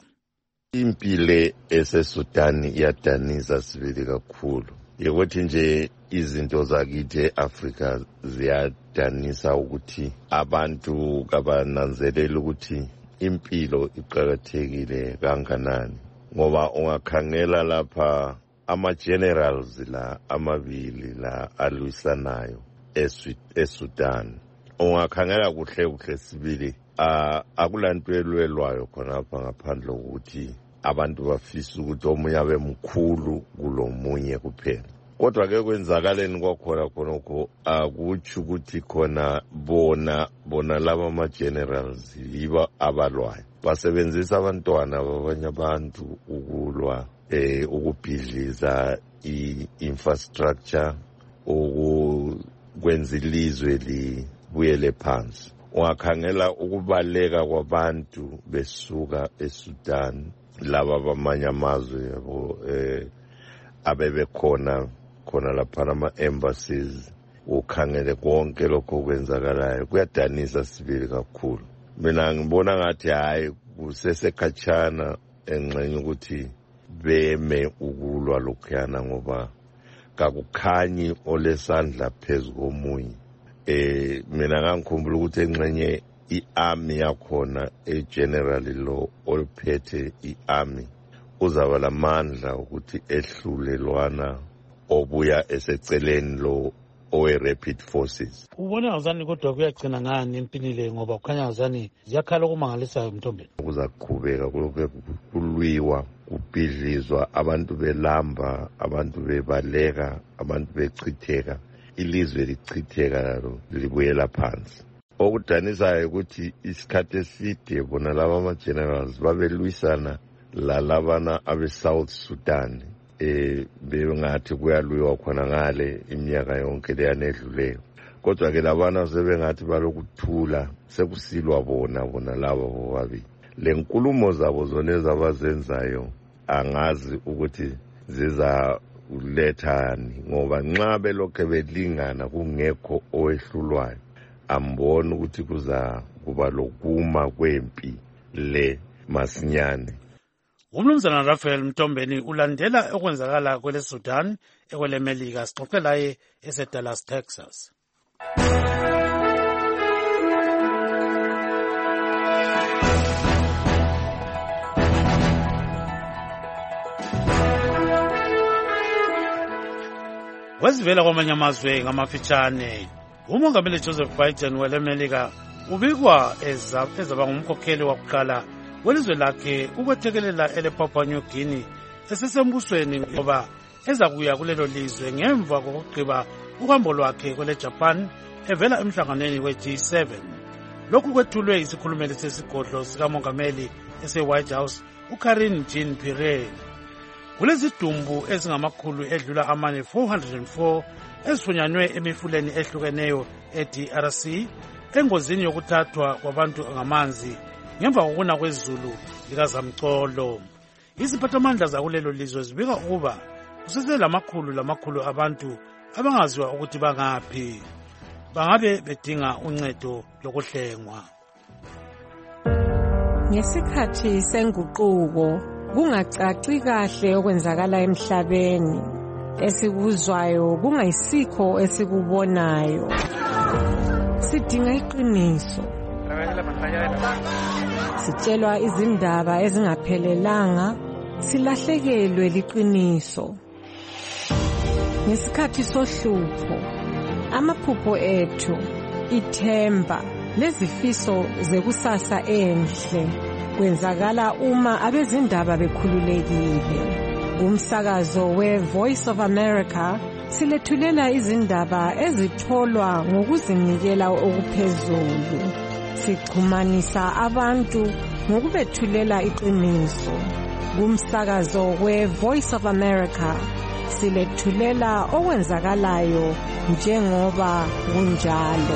Impile eseSudan iyadanisa sibili kakhulu. Yekuthi nje izinto zakithi eAfrika ziyadanisa ukuthi abantu kabananzelela ukuthi impilo iqakathekile kanganani. Ngoba ungakhangela lapha ama-generals la amabili la alwisanayo eSudan, ungakhangela kuhle kuhle sibili akulanto elwelwayo khonapha ngaphandle kokuthi abantu bafisa ukuthi omunye abe mkhulu kulomunye kuphela. Kodwa ke kwenzakaleni kwakhona khonokho akutsho ukuthi khona bona bona laba ama-generals yiba abalwayo, basebenzisa abantwana babanye abantu ukulwa eh ukubhidliza i-infrastructure ukwenza ilizwe libuyele phansi. Ungakhangela ukubaleka kwabantu besuka eSudan laba bamanye amazwe yabo eh abebekhona khona lapha ama-embassies, ukhangele konke lokho kwenzakalayo kuyadanisa sibili kakhulu. Mina ngibona ngathi hayi kusesekhatshana engxenye ukuthi beme ukulwa lokhuyana ngoba kakukhanyi olesandla phezu komunye. Eh mina ngangikhumbula ukuthi engxenye i-army yakhona e-general lo olphethe i-army uzaba lamandla ukuthi ehlulelwana obuya eseceleni lo owe-Rapid Forces. Ubona ngazani kodwa kuyagcina ngani empini le ngoba kukhanya ngazani ziyakhala okumangalisayo Mthombeni? Kuzaqhubeka kulokhu kulwiwa kubhidlizwa abantu belamba abantu bebaleka abantu bechitheka ilizwe lichitheka lalo libuyela phansi. Okudanisayo ukuthi isikhathi eside bona laba ama-generals babelwisana lalabana abe-South Sudan eh bengathi kuyalwiwa khona ngale iminyaka yonke leyanedluleyo. Kodwa ke labana sebengathi balokuthula sekusilwa bona bona laba bobabili. Le nkulumo zabo zona ezabazenzayo angazi ukuthi ziza kulethani ngoba nxa belokhe belingana kungekho owehlulwayo ambona ukuthi kuza kuba lokuma kwempi le masinyane. Umnumzana Raphael Mtombeni ulandela okwenzakala kwele Sudan ekwele Melika. Sixoxe laye eseDallas, Texas. Wezivela kwamanye amazwe ngamafitshane, umongameli Joseph Biden wele Melika ubikwa ezaba ngumkhokheli wakuqala welizwe lakhe ukwethekelela ele Papua New Guinea esesembusweni ngoba ezakuya kulelo lizwe ngemva kokugqiba uhambo lwakhe kwele Japan evela emhlanganweni we G seven. Lokhu kwethulwe isikhulumeli sesigodlo sikamongameli ese White House uKarine Jean-Pierre. Kulezidumbu ezingamakhulu edlula amane four hundred four ezifunyanwe emifuleni ehlukeneyo e-D R C engozini yokuthathwa kwabantu ngamanzi ngemva kokuna kwezulu likazamcolo. Iziphathamandla zakulelo lizwe zibika ukuba kusese lamakhulu lamakhulu abantu abangaziwa ukuthi bangaphi, bangabe bedinga uncedo lokuhlengwa. Ngesikhathi senguquko kungacaci kahle okwenzakala emhlabeni, esikuzwayo kungayisikho esikubonayo. Sidinga iqiniso, sitshelwa izindaba ezingaphelelanga, silahlekelwe liqiniso. Ngesikhathi sohlupho, amaphupho ethu, ithemba lezifiso zekusasa enhle kwenzakala uma abezindaba bekhululekile. Umsakazo we-Voice of America silethulela izindaba ezitholwa ngokuzinikela okuphezulu. Sixhumanisa abantu ngokubethulela iqiniso. Kumsakazo we-Voice of America silethulela okwenzakalayo njengoba kunjalo.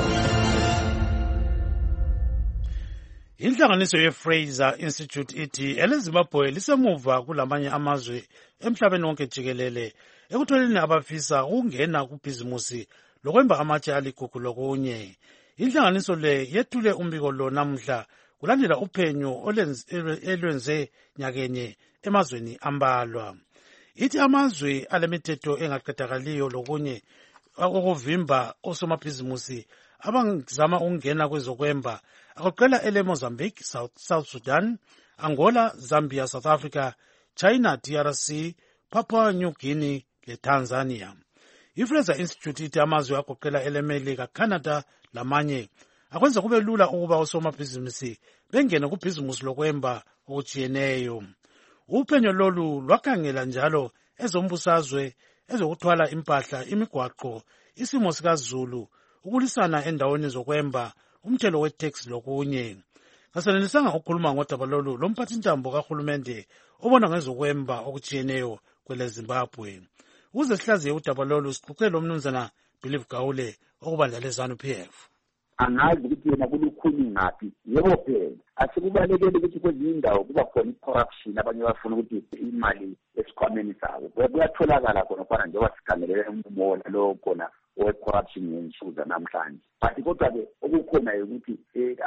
Inhlanganiso ye-Fraser Institute ithi eleZimbabwe lisemuva kulamanye amazwe emhlabeni wonke jikelele ekutholeni abafisa ukungena kubhizimusi lokwemba amatshe aligugu lokunye. Inhlanganiso le yethule umbiko lo namuhla kulandela uphenyo olwenze nyakenye emazweni ambalwa. Ithi amazwe alemithetho engaqedakaliyo lokunye okuvimba osomabhizimusi abangizama ukungena kwezokwemba agoqela ele Mozambique, South, South Sudan, Angola, Zambia, South Africa, China, D R C, Papua New Guinea le Tanzania. I-Fraser Institute ithi amazwe agoqela ele Melika, Canada lamanye akwenza kube lula ukuba osomabhizimusi bengene kubhizimusi lokwemba okujiyeneyo. Uphenyo lolu lwakhangela njalo ezombusazwe, ezokuthwala impahla, imigwaqo, isimo sikazulu, ukulisana endaweni zokwemba, umthelo we-tax lokunye. Kasenelisanga ukukhuluma ngodaba lolu lomphathintambo kahulumende obona ngezokwemba okujiyeneyo kwele Zimbabwe. Ukuze sihlaziye udaba lolu sixoxele umnumzana Believe Gawule okubandla leZANU P F. Angazi ukuthi yena kulukhuni ngaphi, yebo phela asikubalekele ukuthi kwezinye indawo kuba khona i-corruption, abanye bafuna ukuthi imali esikhwameni sabo kuyatholakala khona khona njengoba sikhangelele ummola lo khona owe-corruption ngensuku zanamhlanje. But kodwa-ke okukhona ukuthi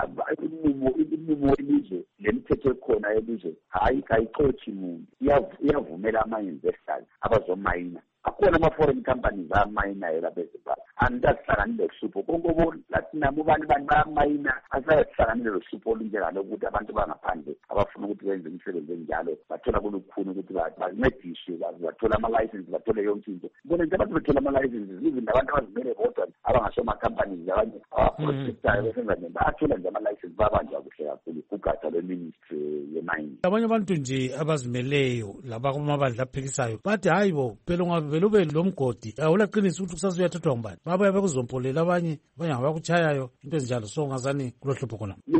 imimumo elizwe lemithetho ekhona elizwe hayi kayixothi muntu, iyavumela ama-investors abazomayina. Akhona ama-foreign companies amayinayo lapha eZimbabwe. Andasihlanganile lohlupho konke lathi nabo abantu bamayina asayahlanganile lohlupho olunjengalo ukuthi abantu bangaphandle abafuna ukuthi benze imisebenzi enjalo bathola kulukhuni ukuthi bancediswe, bathola ama-license, bathole yonke into. Bona nje abantu bethola ama-licenses izinto abantu abazimele bodwa abangasoma-companies abanye abaprojectayo besenza nje bathola nje ama-license babanjwa kuhle kakhulu kugatsha lwe-ministry yemayini. Abanye abantu nje abazimeleyo laba kumabandla aphikisayo bathi hayi bo phela ungavele ube lo mgodi awulaqinisa ukuthi kusasa uyathathwa ngubani babuya bekuzompolela abanye abanye abakuchayayo into ezinjalo. So ngazani kulohlupho khona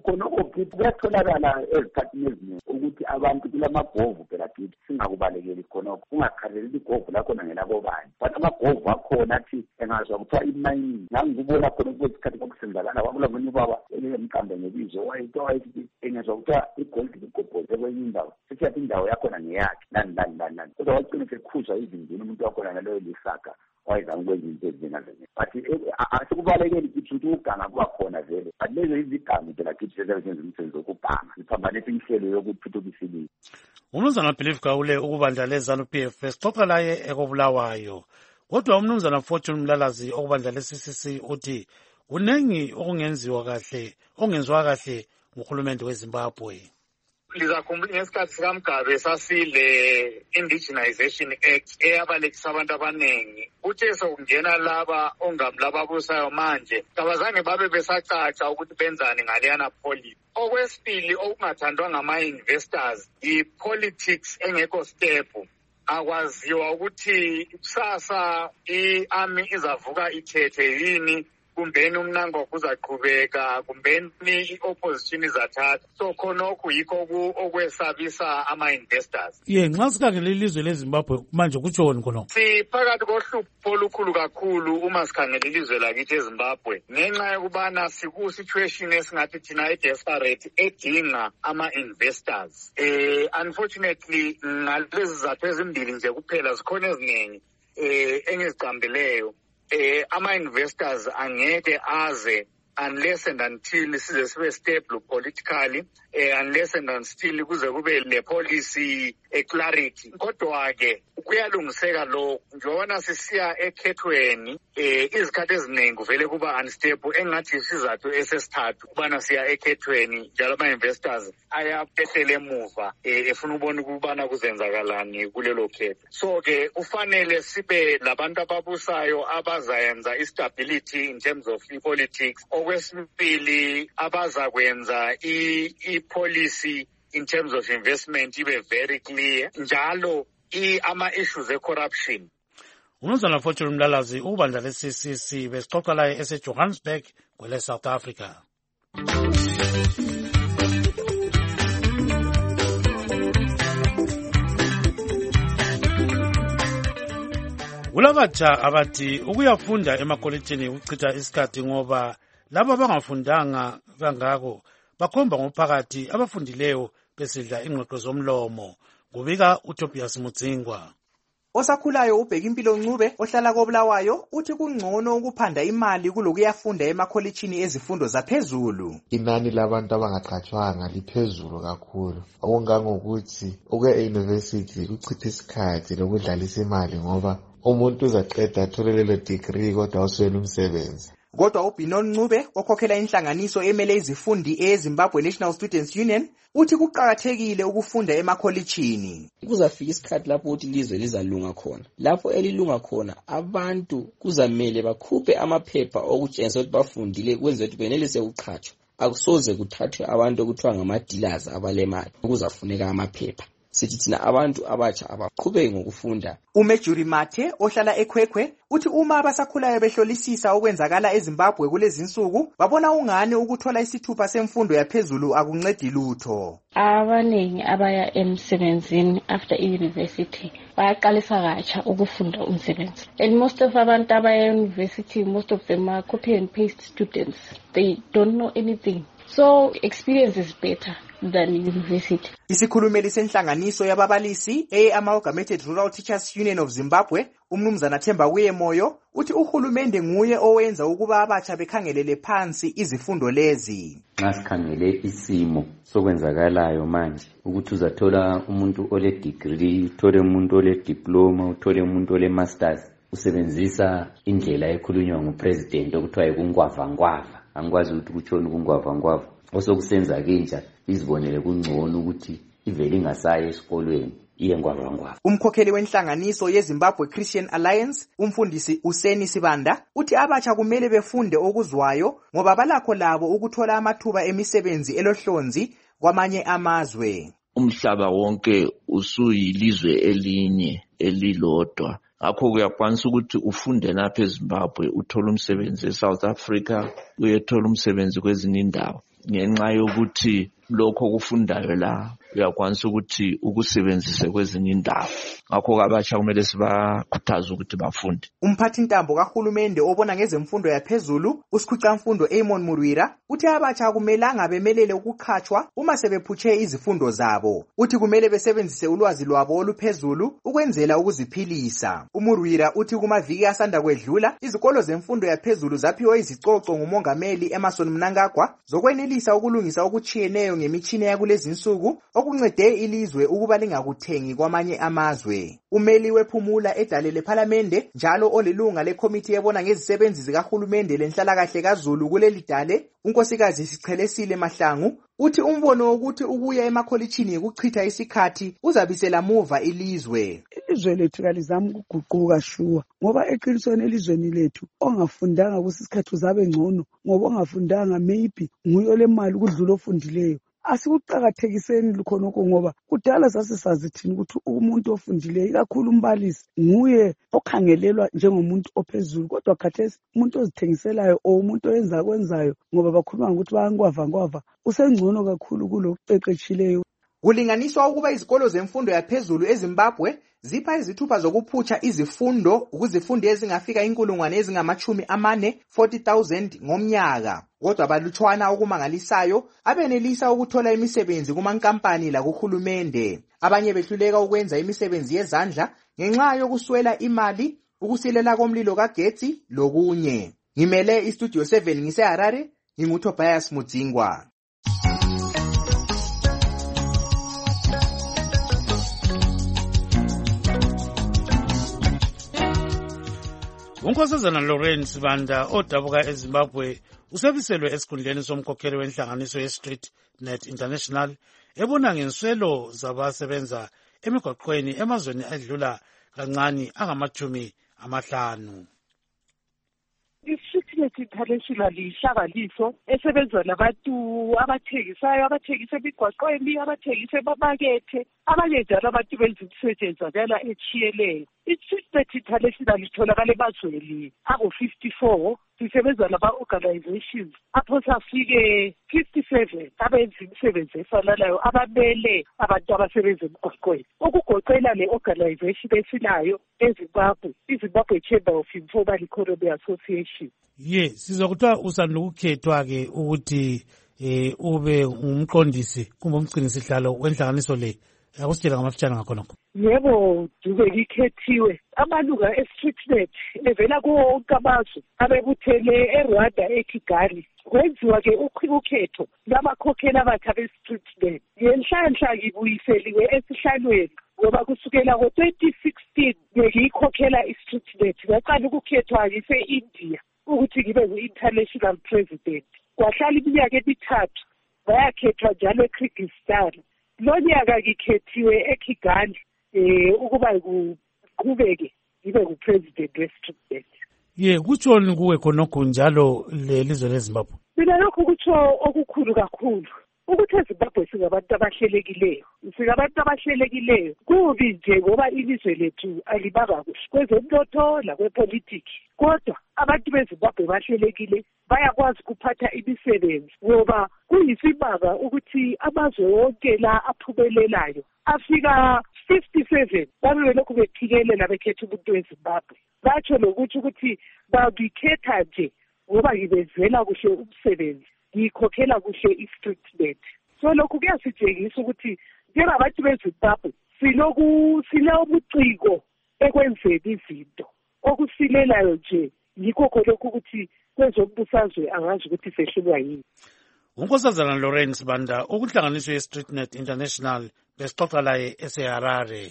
khonokho kithi kuyatholakala ezikhathini eziningi ukuthi abantu kulamagovu phela kithi singakubalekeli khonokho kungakhaleli igovu lakhona ngelakobani but amagovu akhona athi engazwa kuthiwa imayini ngangikubona khona kwesikhathi kwakusenzakala kwakula manye ubaba emqambe ngebizo wayithiwa wayithi engezwa kuthiwa igoldi ligobhoze kwenye indawo sesiyathi indawo yakhona ngeyakhe nani nani nani nani kodwa wagcina sekhuzwa izindini umuntu wakhona ngaleyo lisaka wayezama ukwenza into ezinjengazenye but asikubalekeli kithi ukuthi ukuganga kuba khona vele but lezo izigangu phela kithi sezenza umsebenzi wokuganga ziphambanisa inhlelo yokuthuthukisa ilizwe. Umnumzana Believe Gawule ukubandla leZANU P F sixoxa laye ekobulawayo kodwa umnumzana Fortune Mlalazi okubandla le-C C C uthi kunengi okungenziwa kahle ongenziwa kahle nguhulumende weZimbabwe. Lizakhumbula ngesikhathi sikaMgabe sasile Indigenization Act eyabalekisa abantu abaningi kuthe sokungena laba ongamlaba abusayo manje kabazange babe besacaca ukuthi benzani ngaleyana policy. Okwesibili okungathandwa ngama-investors i-politics engekho step akwaziwa ukuthi kusasa i-army izavuka ithethe yini kumbeni umnango kuzaqhubeka kumbeni i-opposition izathatha so khonokho yikho okwesabisa ama-investors. Ye nxa sikhangele ilizwe leZimbabwe manje kutshoni khonokho? Siphakathi kohlupho olukhulu kakhulu uma sikhangele ilizwe lakithi eZimbabwe ngenxa yokubana siku-situation esingathi thina i-desperate edinga ama-investors. Eh, unfortunately ngalezi zathu ezimbili nje kuphela zikhona eziningi eh, engizicambeleyo. Eh, ama-investors angeke aze unless and until size sibe stable politically, eh, unless and until kuze kube le policy e clarity. Kodwa-ke kuyalungiseka lo njengoba sisiya ekhethweni eh, izikhathi eziningi vele kuba unstable engathi isizathu esesithathu kubana siya ekhethweni njalo ama-investors ayaphehlela emuva eh, efuna ukubona ukubana kuzenzakalani kulelo khetho. So-ke kufanele sibe labantu ababusayo abazayenza istability in terms of politics. Okwesibili abazakwenza i-policy in terms of investment ibe very clear njalo ama-issues e-corruption. Umnumzana Fortune Mlalazi ukubandla le-C C C besixoxa laye ese-Johannesburg kwele-South Africa. Kulabatsha abathi ukuyafunda emakolitshini ukuchitha isikhathi ngoba laba abangafundanga kangako bakhomba ngophakathi abafundileyo besidla ingqoqo zomlomo. Kubika uTobias Mudzingwa. Osakhulayo ubheka impilo Ncube ohlala koBulawayo uthi kungcono ukuphanda imali kulokuyafunda emakholitshini ezifundo zaphezulu. Inani labantu abangaqhatshwanga liphezulu kakhulu. Okungangokuthi ukuya e-university kuchitha isikhathi lokudlalisa imali ngoba umuntu uzaqeda athole lelo degree kodwa awuswele umsebenzi. Kodwa uBinon Ncube okhokhela inhlanganiso emele izifundi eZimbabwe National Students Union uthi kuqhakathekile ukufunda emakholitshini. Kuzafika isikhathi lapho uthi ilizwe lizalunga khona. Lapho elilunga khona abantu kuzamele bakhuphe amaphepha okutshengisa ukuthi bafundile kwenza ukuthi benelise ukuqhatshwa. Akusoze kuthathwe abantu okuthiwa ngama-dealers abalemali kuzafuneka amaphepha. Sithi thina abantu abatsha abaqhubeke ngokufunda. uMejuri Mathe ohlala eKhwekhwe uthi uma abasakhulayo behlolisisa okwenzakala eZimbabwe kulezi insuku babona ungane ukuthola isithupha semfundo yaphezulu akuncedi lutho. Abaningi abaya emsebenzini after university bayaqalisa katsha ukufunda umsebenzi. And most of abantu abaya university, most of them are copy and paste students. They don't know anything. So experience is better than university. Isikhulumeli senhlanganiso yababalisi e-Amalgamated Rural Teachers Union of Zimbabwe, umnumzana Themba Kuyemoyo, uthi uhulumende nguye owenza ukuba abatsha bekhangelele phansi izifundo lezi. Nxa sikhangele isimo sokwenzakalayo manje ukuthi uzathola umuntu ole degree, uthole umuntu ole diploma, uthole umuntu ole masters, usebenzisa indlela ekhulunywa ngupresident okuthiwa ikungwava ngwava. Angikwazi ukuthi kutshoni kungwava ngwava. Osokusenza kenja izibonele kungcono ukuthi ivele ingasaye esikolweni iye ngwava ngwava. Umkhokheli wenhlanganiso yeZimbabwe Christian Alliance, umfundisi Useni Sibanda, uthi abatsha kumele befunde okuzwayo ngoba balakho labo ukuthola amathuba emisebenzi elohlonzi kwamanye amazwe. Umhlaba wonke usuyilizwe elinye elilodwa. Ngakho kuyakwanisa ukuthi ufunde lapha eZimbabwe uthole umsebenzi eSouth Africa, uyethola umsebenzi kwezinye indawo. ngenxa yokuthi lokho kufundayo la uyakwanisa ukuthi ukusebenzise kwezinye indawo. Ngakho abatsha kumele sibakhuthaze ukuthi bafunde. Umphathintambo kahulumende obona ngezemfundo yaphezulu uSikhucamfundo Amon Murwira uthi abatsha akumelanga bemelele ukukhatshwa uma sebephutshe izifundo zabo. Uthi kumele besebenzise ulwazi lwabo oluphezulu ukwenzela ukuziphilisa. uMurwira uthi kumaviki asanda kwedlula izikolo zemfundo yaphezulu zaphiwe izicoco ngumongameli Emmerson Mnangagwa zokwenelisa ukulungisa okuchiyeneyo ngemitshina yakulezi insuku okuncede ilizwe ukuba lingakuthengi kwamanye amazwe. Umeli wephumula edale lePhalamende njalo olilunga lekomiti ebona ngezisebenzi zikahulumende lenhlalakahle kaZulu kuleli dale unkosikazi Sichelesile Mahlangu uthi umbono ukuthi ukuya emakholitshini yikuchitha isikhathi uzabisela muva ilizwe. Ilizwe lethu kalizama ukuguquka shuwa ngoba eqinisweni elizweni lethu ongafundanga kusisikhathi uzabe ngcono ngoba ongafundanga maybe nguyo lemali ukudlula ofundileyo. Asikuqakathekiseni lukhonoko ngoba kudala sasisazi thina ukuthi umuntu ofundileyo ikakhulu umbalisi nguye okhangelelwa njengomuntu ophezulu kodwa khathesi umuntu ozithengiselayo o umuntu oyenza kwenzayo ngoba bakhuluma ukuthi bayankwava nkwava usengcono kakhulu kuloqeqetshileyo. Kulinganiswa ukuba izikolo zemfundo yaphezulu eZimbabwe zipha izithupha zokuphutsha izifundo kuzifundi ezingafika inkulungwane ezingamachumi amane forty thousand ngomnyaka. Kodwa balutshwana okumangalisayo abenelisa ukuthola imisebenzi kumankampani lakuhulumende. Abanye behluleka ukwenza imisebenzi yezandla ngenxa yokuswela imali, ukusilela komlilo kagetsi lokunye. Ngimele iStudio seven ngiseHarare, nginguTobias Mudzingwa. Unkosazana Lawrence Banda odabuka eZimbabwe usebiselwe esikhundleni somkhokheli wenhlanganiso yeStreet Net International ebona ngenswelo zabasebenza emigwaqweni emazweni adlula kancane angamachumi amahlanu. I-StreetNet International lihlakaniso esebenza labantu abathengisayo, abathengisa emigwaqweni, abathengisa emamakethe, abanye njalo abantu benza imisetshenzakala etshiyeneyo. I-StreetNet International itholakala emazweni angu-fifty-four. Sisebenza lama-organizations apho safike fifty-seven abenza imisebenzi efananayo abamele abantu abasebenza emigwaqweni. Ukugoqela le-organization esilayo eZimbabwe, iZimbabwe Chamber of Informal Economy Association. Ye, sizokuthiwa usanda ukukhethwa ke ukuthi eh ube ngumqondisi kumbe umgcinisihlalo wenhlanganiso le. Akusitshela ngamafitshane ngakhonokho. Yebo, dube likhethiwe. Amalunga e-StreetNet evela kuwo wonke amazwe abebuthele eRwanda eKigali. Kwenziwa ke ukhetho lwabakhokheli abatsha be-StreetNet. Ngenhlanhla ngibuyiseliwe esihlalweni ngoba kusukela ngo-twenty sixteen ngiyikhokhela i-StreetNet. Ngaqala ukukhethwa ngise-India ukuthi ngibe ngu-international president. Kwahlala iminyaka emithathu bayakhethwa njalo eKyrgyzstan. Lo nyaka ngikhethiwe eKigali eh ukuba ngiqhubeke ngibe ngupresident we-StreetNet. Ye, kutshoni kuwe khonokho njalo lelizwe leZimbabwe? Mina lokho kutsho okukhulu kakhulu. Ukuthi eZimbabwe singabantu abahlelekileyo. Singabantu abahlelekileyo. Kubi nje ngoba ilizwe lethu alibanga kuhle kwezomnotho lakwepolitiki. Kodwa abantu beZimbabwe bahlelekile bayakwazi kuphatha imisebenzi ngoba kuyisimanga ukuthi amazwe wonke la aphumelelayo afika fifty-seven babe lokhu bephikelela bekhetha umuntu weZimbabwe. Batsho lokuthi ukuthi babikhetha nje ngoba ngibezela kuhle umsebenzi, ngikhokhela kuhle i-StreetNet. So lokhu kuyasitshengisa ukuthi njengabantu beZimbabwe siloku silobuciko ekwenzeni izinto okusilelayo nje yikho lokhu ukuthi kwezombusazwe angazi ukuthi sehlulwa yini. Unkosazana Lawrence Banda ukuhlanganiswa ye-StreetNet International besixoxa laye eseHarare.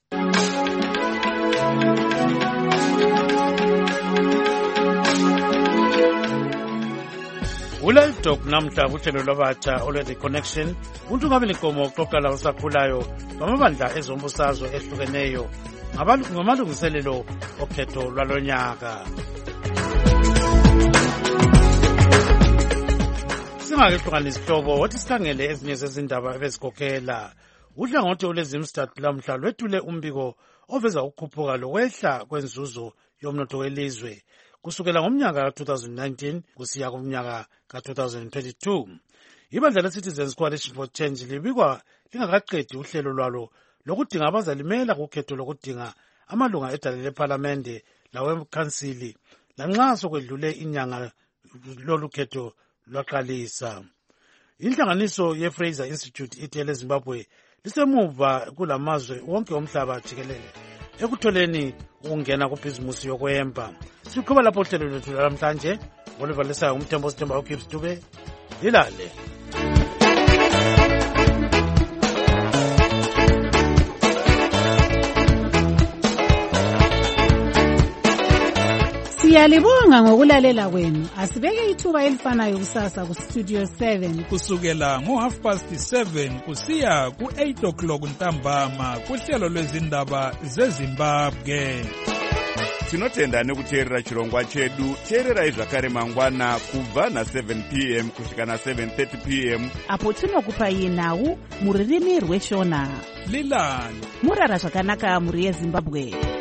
Ulive Talk namhla kuhlelo lwabatsha olwe-The Connection uNtungameli Nkomo uxoxa lawo sakhulayo ngamabandla ezombusazwe ehlukeneyo ngamalungiselelo okhetho lwalonyaka. Singakehlukanisi hlobo wathi sikhangele ezinye zezindaba ebezikhokhela. Uhlangothi olwezimstat lamhla lwethule umbiko oveza ukukhuphuka lokwehla kwenzuzo yomnotho welizwe kusukela ngomnyaka ka-twenty nineteen kusiya kumnyaka ka-twenty twenty-two. ibandla le-Citizens Coalition for Change libikwa lingakaqedi uhlelo lwalo lokudinga abazalimela kukhetho lokudinga amalunga edale lephalamende lawekhansili lanxa sokwedlule inyanga lolu khetho lwaqalisa. Inhlanganiso ye-Fraser Institute ithi eleZimbabwe lisemuva kulamazwe wonke omhlaba jikelele ekutholeni ukungena kubhizimusi yokwemba. Siqhuba lapho uhlelo lwethu namhlanje oluvalisayo umthembo Sithemba uGibbs Dube. Lilale. Siyalibonga ngokulalela kwenu. Asibeke ithuba elifanayo kusasa ku Studio seven kusukela ngo half past seven kusiya ku eight o'clock ntambama kuhlelo lwezindaba zeZimbabwe. Tinotenda nekuteerera chirongwa chedu. Teererai zvakare mangwana kubva na seven p m kusvika na seven thirty p m apo tinokupai nhau muririmi rweshona. Lilani murara zvakanaka muri yeZimbabwe.